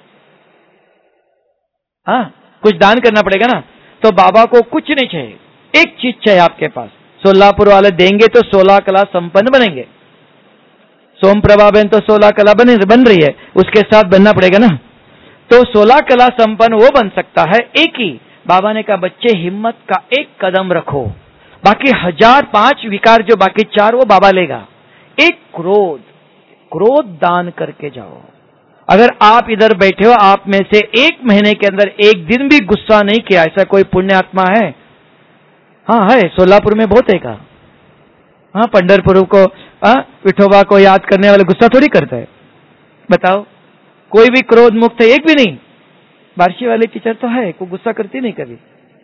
S2: हाँ, कुछ दान करना पड़ेगा ना। तो बाबा को कुछ नहीं चाहिए, एक चीज चाहिए आपके पास। सोलापुर वाले देंगे तो सोलह कला संपन्न बनेंगे। सोम प्रभा बहन तो सोलह कला बन बन रही है, उसके साथ बनना पड़ेगा ना। तो सोलह कला संपन्न वो बन सकता है एक ही। बाबा ने कहा बच्चे हिम्मत का एक कदम रखो, बाकी हजार पांच विकार जो बाकी चार वो बाबा लेगा। एक क्रोध, क्रोध दान करके जाओ। अगर आप इधर बैठे हो, आप में से एक महीने के अंदर एक दिन भी गुस्सा नहीं किया, ऐसा कोई पुण्य आत्मा है? हाँ है, सोलापुर में बहुत है का। हाँ, पंढरपुर को, हाँ, विठोबा को याद करने वाले गुस्सा थोड़ी करते हैं, बताओ। कोई भी क्रोध मुक्त है? एक भी नहीं। बार्शी वाले टीचर तो है, कोई गुस्सा करती नहीं कभी।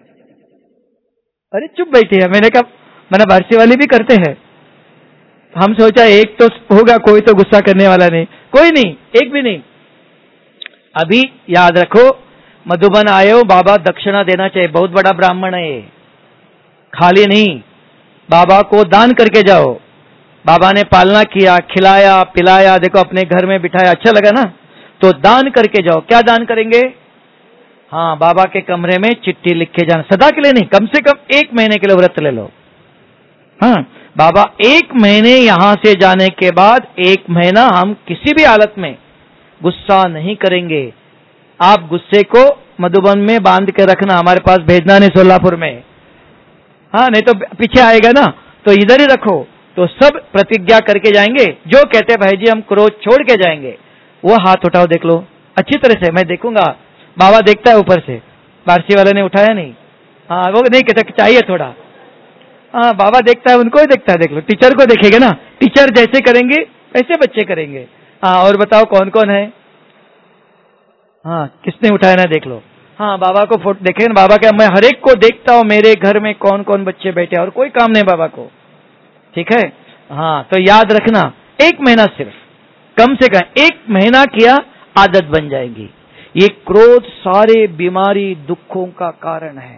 S2: अरे चुप बैठी है। मैंने कहा मैंने बार्शी वाले भी करते हैं। हम सोचा एक तो होगा कोई तो गुस्सा करने वाला नहीं, कोई नहीं, एक भी नहीं। अभी याद रखो, मधुबन आए हो, बाबा दक्षिणा देना चाहिए, बहुत बड़ा ब्राह्मण है ये, खाली नहीं। बाबा को दान करके जाओ। बाबा ने पालना किया, खिलाया पिलाया, देखो अपने घर में बिठाया, अच्छा लगा ना, तो दान करके जाओ। क्या दान करेंगे? हाँ, बाबा के कमरे में चिट्ठी लिख के जाना, सदा के लिए नहीं, कम से कम एक महीने के लिए व्रत ले लो। हाँ, बाबा एक महीने यहां से जाने के बाद एक महीना हम किसी भी हालत में गुस्सा नहीं करेंगे। आप गुस्से को मधुबन में बांध के रखना, हमारे पास भेजना नहीं सोलापुर में। हाँ, नहीं तो पीछे आएगा ना, तो इधर ही रखो। तो सब प्रतिज्ञा करके जाएंगे, जो कहते भाई जी हम क्रोध छोड़ के जाएंगे, वो हाथ उठाओ, देख लो अच्छी तरह से, मैं देखूंगा। बाबा देखता है ऊपर से, बार्शी वाले ने उठाया नहीं। हाँ, वो नहीं कहता चाहिए थोड़ा। हाँ, बाबा देखता है, उनको ही देखता है, देख लो। टीचर को देखेगा ना, टीचर जैसे करेंगे वैसे बच्चे करेंगे। हाँ, और बताओ कौन कौन है? हाँ, किसने उठाया ना, देख लो। हाँ, बाबा को फोटो देखे ना, बाबा क्या, मैं हर एक को देखता हूँ, मेरे घर में कौन कौन बच्चे बैठे और कोई काम नहीं बाबा को, ठीक है। हाँ, तो याद रखना, एक महीना सिर्फ, कम से कम एक महीना किया, आदत बन जाएगी। ये क्रोध सारे बीमारी दुखों का कारण है,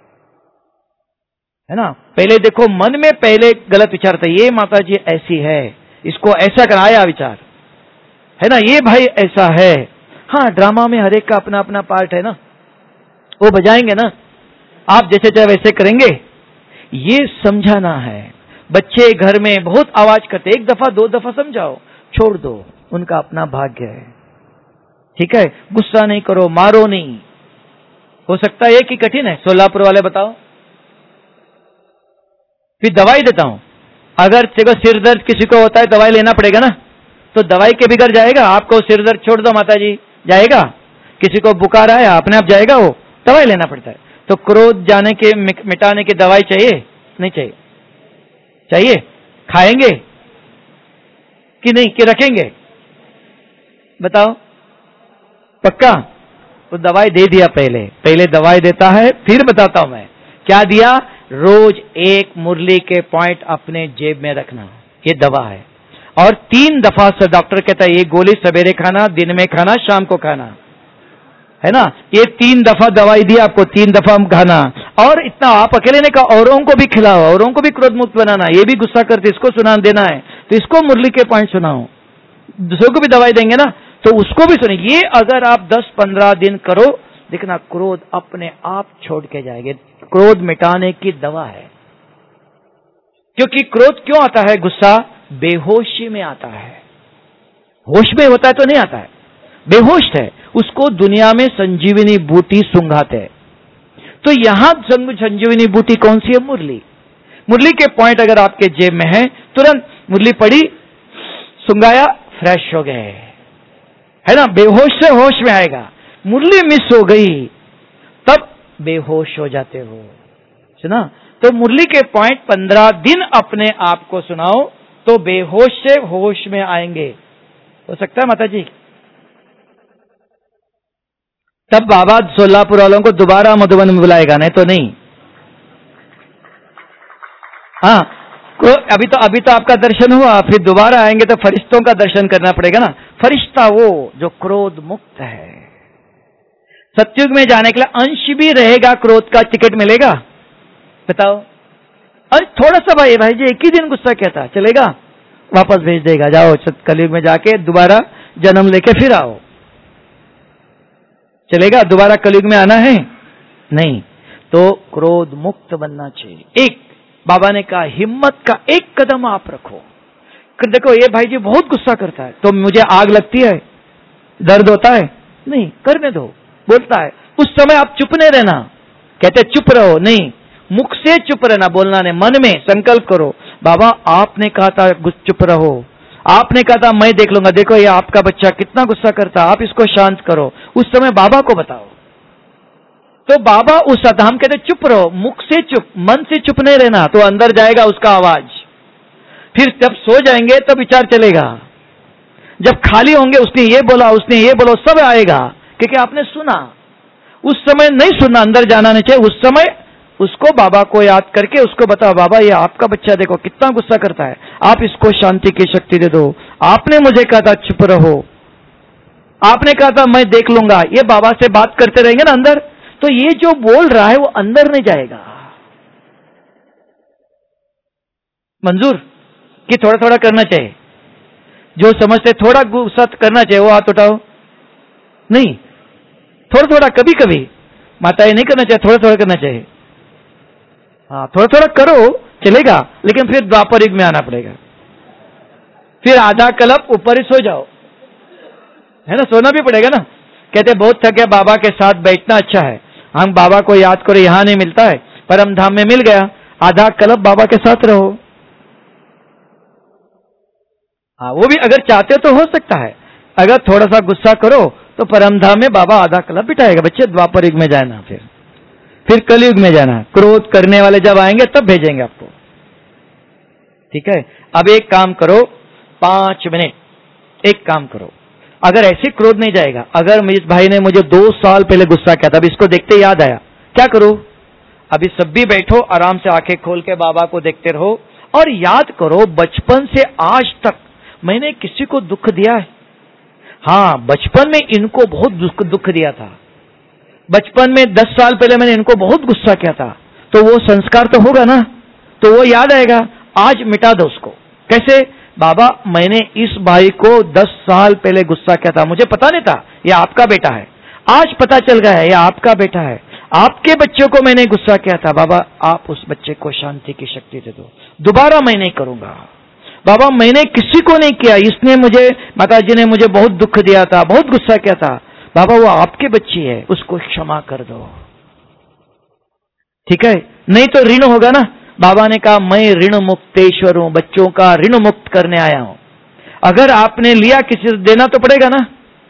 S2: है ना। पहले देखो, मन में पहले गलत विचार था, ये माता जी ऐसी है, इसको ऐसा कराया विचार, है ना, ये भाई ऐसा है। हाँ, ड्रामा में हर एक का अपना अपना पार्ट है ना, वो बजाएंगे ना, आप जैसे चाहे वैसे करेंगे, ये समझाना है। बच्चे घर में बहुत आवाज करते, एक दफा दो दफा समझाओ, छोड़ दो, उनका अपना भाग्य है, ठीक है। गुस्सा नहीं करो, मारो नहीं। हो सकता है कि कठिन है, सोलापुर वाले बताओ, फिर दवाई देता हूं। अगर देखो सिर दर्द किसी को होता है, दवाई लेना पड़ेगा ना, तो दवाई के बिगड़ जाएगा। आपको सिर दर्द छोड़ दो माता जी, जाएगा? किसी को बुखार आया, अपने आप जाएगा? वो दवाई लेना पड़ता है। तो क्रोध जाने के मिटाने की दवाई चाहिए नहीं चाहिए? चाहिए। खाएंगे कि नहीं, कि रखेंगे? बताओ, पक्का? तो दवाई दे दिया, पहले पहले दवाई देता है, फिर बताता हूं मैं क्या दिया। रोज एक मुरली के पॉइंट अपने जेब में रखना, ये दवा है। और तीन दफा से डॉक्टर कहता है ये गोली सवेरे खाना, दिन में खाना, शाम को खाना, है ना। ये तीन दफा दवाई दी आपको, तीन दफा खाना, और इतना आप अकेले ने कहा औरों को भी खिलाओ, औरों को भी क्रोध मुक्त बनाना, ये भी गुस्सा करते इसको सुना देना है, तो इसको मुरली के पॉइंट सुनाओ। दूसरों को भी दवाई देंगे ना, तो उसको भी सुनिए। ये अगर आप दस पंद्रह दिन करो, देखना क्रोध अपने आप छोड़ के जाएंगे। क्रोध मिटाने की दवा है। क्योंकि क्रोध क्यों आता है? गुस्सा बेहोशी में आता है। होश में होता है तो नहीं आता है, बेहोश है, उसको दुनिया में संजीवनी बूटी सुंघाते हैं। तो यहां संजीवनी बूटी कौन सी है? मुरली। मुरली के पॉइंट अगर आपके जेब में है, तुरंत मुरली पड़ी, सुंघाया, फ्रेश हो गए, है ना। बेहोश से होश में आएगा। मुरली मिस हो गई तब बेहोश हो जाते हो, सुना। तो मुरली के पॉइंट पंद्रह दिन अपने आप को सुनाओ तो बेहोश से होश में आएंगे। हो सकता है माता जी? तब बाबा सोलापुर वालों को दोबारा मधुबन में बुलाएगा, नहीं तो नहीं। हाँ, अभी तो अभी तो आपका दर्शन हुआ, फिर दोबारा आएंगे तो फरिश्तों का दर्शन करना पड़ेगा ना। फरिश्ता वो जो क्रोध मुक्त है। सत्युग में जाने के लिए अंश भी रहेगा, क्रोध का टिकट मिलेगा? बताओ। अरे थोड़ा सा भाई भाई जी एक ही दिन गुस्सा किया था, चलेगा? वापस भेज देगा, जाओ कलयुग में जाके दोबारा जन्म लेके फिर आओ, चलेगा? दोबारा कलयुग में आना है? नहीं। तो क्रोध मुक्त बनना चाहिए। एक बाबा ने कहा हिम्मत का एक कदम आप रखो। देखो ये भाई जी बहुत गुस्सा करता है, तो मुझे आग लगती है, दर्द होता है, नहीं, करने दो, बोलता है, उस समय आप चुप नहीं रहना। कहते चुप रहो, नहीं, मुख से चुप रहना, बोलना नहीं, मन में संकल्प करो, बाबा आपने कहा था चुप रहो, आपने कहा था मैं देख लूंगा, देखो ये आपका बच्चा कितना गुस्सा करता है, आप इसको शांत करो। उस समय बाबा को बताओ। तो बाबा उस समय हम कहते चुप रहो, मुख से चुप, मन से चुप नहीं रहना, तो अंदर जाएगा उसका आवाज। फिर जब सो जाएंगे तब विचार चलेगा। जब खाली होंगे उसने ये बोला, उसने ये बोला, सब आएगा, क्योंकि आपने सुना। उस समय नहीं सुनना, अंदर जाना नहीं चाहिए। उस समय उसको बाबा को याद करके उसको बताओ, बाबा ये आपका बच्चा देखो कितना गुस्सा करता है, आप इसको शांति की शक्ति दे दो। आपने मुझे कहा था चुप रहो, आपने कहा था मैं देख लूंगा। ये बाबा से बात करते रहेंगे ना अंदर, तो ये जो बोल रहा है वो अंदर नहीं जाएगा। मंजूर कि थोड़ा थोड़ा करना चाहिए? जो समझते थोड़ा गुस्सा करना चाहिए वो हाथ उठाओ। नहीं, थोड़ा थोड़ा, कभी कभी माताएं नहीं करना चाहिए, थोड़ा थोड़ा करना चाहिए। हाँ, थोड़ा थोड़ा करो चलेगा, लेकिन फिर द्वापर युग में आना पड़ेगा। फिर आधा कल्प ऊपर ही सो जाओ, है ना, सोना भी पड़ेगा ना। कहते बहुत थके, बाबा के साथ बैठना अच्छा है, हम बाबा को याद करो, यहां नहीं मिलता है, परम धाम में मिल गया, आधा कल्प बाबा के साथ रहो। हाँ, वो भी अगर चाहते हो तो हो सकता है। अगर थोड़ा सा गुस्सा करो तो परम धाम में बाबा आधा कल्प बिठाएगा। बच्चे द्वापर युग में जाना, फिर फिर कलयुग में जाना। क्रोध करने वाले जब आएंगे तब भेजेंगे आपको, ठीक है। अब एक काम करो, पांच मिनट एक काम करो। अगर ऐसे क्रोध नहीं जाएगा, अगर इस भाई ने मुझे दो साल पहले गुस्सा किया था, अब इसको देखते याद आया, क्या करो? अभी सब भी बैठो, आराम से आंखें खोल के बाबा को देखते रहो और याद करो बचपन से आज तक मैंने किसी को दुख दिया है? हाँ, बचपन में इनको बहुत दुख दुख दिया था, बचपन में दस साल पहले मैंने इनको बहुत गुस्सा किया था, तो वो संस्कार तो होगा ना, तो वो याद आएगा। आज मिटा दो उसको। कैसे? बाबा मैंने इस भाई को दस साल पहले गुस्सा किया था, मुझे पता नहीं था ये आपका बेटा है, आज पता चल गया है ये आपका बेटा है, आपके बच्चों को मैंने गुस्सा किया था, बाबा आप उस बच्चे को शांति की शक्ति दे दो, दोबारा मैं नहीं करूंगा। बाबा मैंने किसी को नहीं किया, इसने मुझे, माता जी ने मुझे बहुत दुख दिया था, बहुत गुस्सा किया था, बाबा वो आपकी बच्ची है, उसको क्षमा कर दो, ठीक है। नहीं तो ऋण होगा ना। बाबा ने कहा मैं ऋण मुक्तेश्वर हूं, बच्चों का ऋण मुक्त करने आया हूं। अगर आपने लिया किसी से देना तो पड़ेगा ना।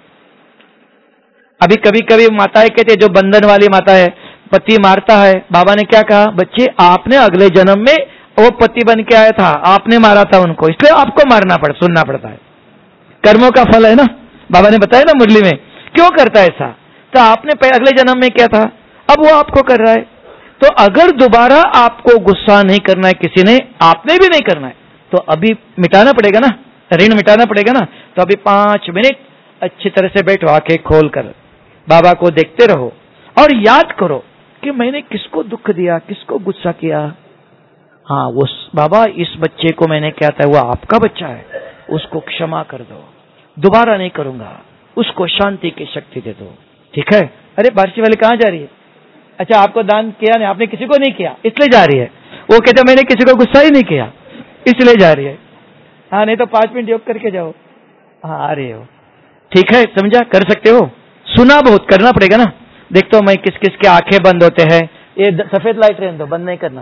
S2: अभी कभी कभी माताएं कहते, जो बंधन वाली माता है, पति मारता है, बाबा ने क्या कहा, बच्चे आपने अगले जन्म में वो पति बन के आया था, आपने मारा था उनको, इसलिए आपको मारना पड़ सुनना पड़ता है, कर्मों का फल है ना। बाबा ने बताया ना मुरली में क्यों करता है ऐसा, तो आपने अगले जन्म में किया था, अब वो आपको कर रहा है। तो अगर दोबारा आपको गुस्सा नहीं करना है किसी ने, आपने भी नहीं करना है, तो अभी मिटाना पड़ेगा ना, ऋण मिटाना पड़ेगा ना। तो अभी पांच मिनट अच्छी तरह से बैठो, आंखें खोल कर बाबा को देखते रहो और याद करो कि मैंने किसको दुख दिया, किसको गुस्सा किया। हाँ, वो बाबा इस बच्चे को मैंने क्या था, वो आपका बच्चा है, उसको क्षमा कर दो, दोबारा नहीं करूंगा, उसको शांति की शक्ति दे दो। ठीक है? अरे बार्शी वाले कहाँ जा रही है? अच्छा, आपको दान किया नहीं, आपने किसी को नहीं किया इसलिए जा रही है। वो कहते मैंने किसी को गुस्सा ही नहीं किया इसलिए जा रही है। हाँ, नहीं तो पांच मिनट योग करके जाओ। हाँ, आ रहे हो, ठीक है, समझा, कर सकते हो। सुना बहुत, करना पड़ेगा ना। देखता हूं मैं किस किस के आंखें बंद होते हैं। ये सफेद लाइट रहने दो, बंद नहीं करना।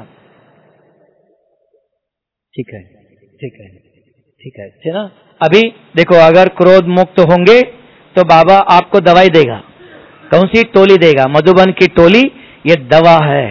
S2: ठीक है, ठीक है, ठीक है, है ना। अभी देखो, अगर क्रोध मुक्त होंगे तो बाबा आपको दवाई देगा। कौन सी टोली देगा? मधुबन की टोली, ये दवा है।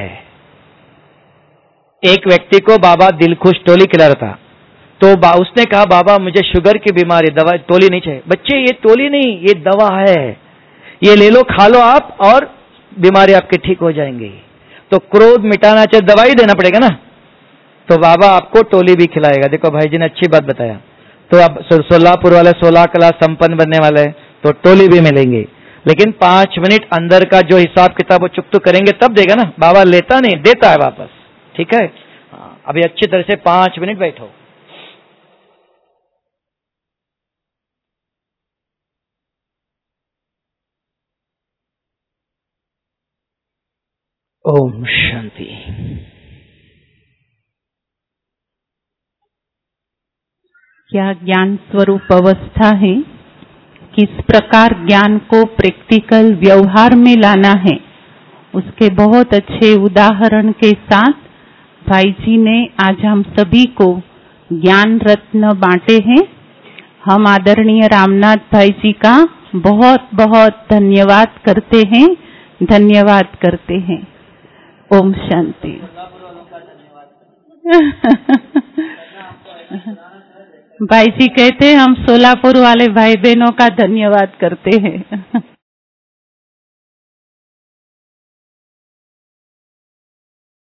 S2: एक व्यक्ति को बाबा दिलखुश टोली खिला रहा था, तो बा, उसने कहा बाबा मुझे शुगर की बीमारी, दवा टोली नहीं चाहिए। बच्चे, ये टोली नहीं, ये दवा है, ये ले लो, खा लो आप और बीमारी आपकी ठीक हो जाएंगी। तो क्रोध मिटाना चाहिए, दवाई देना पड़ेगा ना। तो बाबा आपको टोली भी खिलाएगा। देखो भाई जी ने अच्छी बात बताया। तो अब सोलापुर वाले सोलह क्लास संपन्न बनने वाले तो टोली भी मिलेंगे, लेकिन पांच मिनट अंदर का जो हिसाब किताब वो चुप तो करेंगे तब देगा ना। बाबा लेता नहीं, देता है वापस। ठीक है? अभी अच्छी तरह से पांच मिनट बैठो। ओम शांति।
S1: क्या ज्ञान स्वरूप अवस्था है, किस प्रकार ज्ञान को प्रैक्टिकल व्यवहार में लाना है, उसके बहुत अच्छे उदाहरण के साथ भाई जी ने आज हम सभी को ज्ञान रत्न बांटे हैं। हम आदरणीय रामनाथ भाई जी का बहुत बहुत धन्यवाद करते हैं, धन्यवाद करते हैं। ओम शांति। भाई जी कहते हैं हम सोलापुर वाले भाई बहनों का धन्यवाद करते हैं।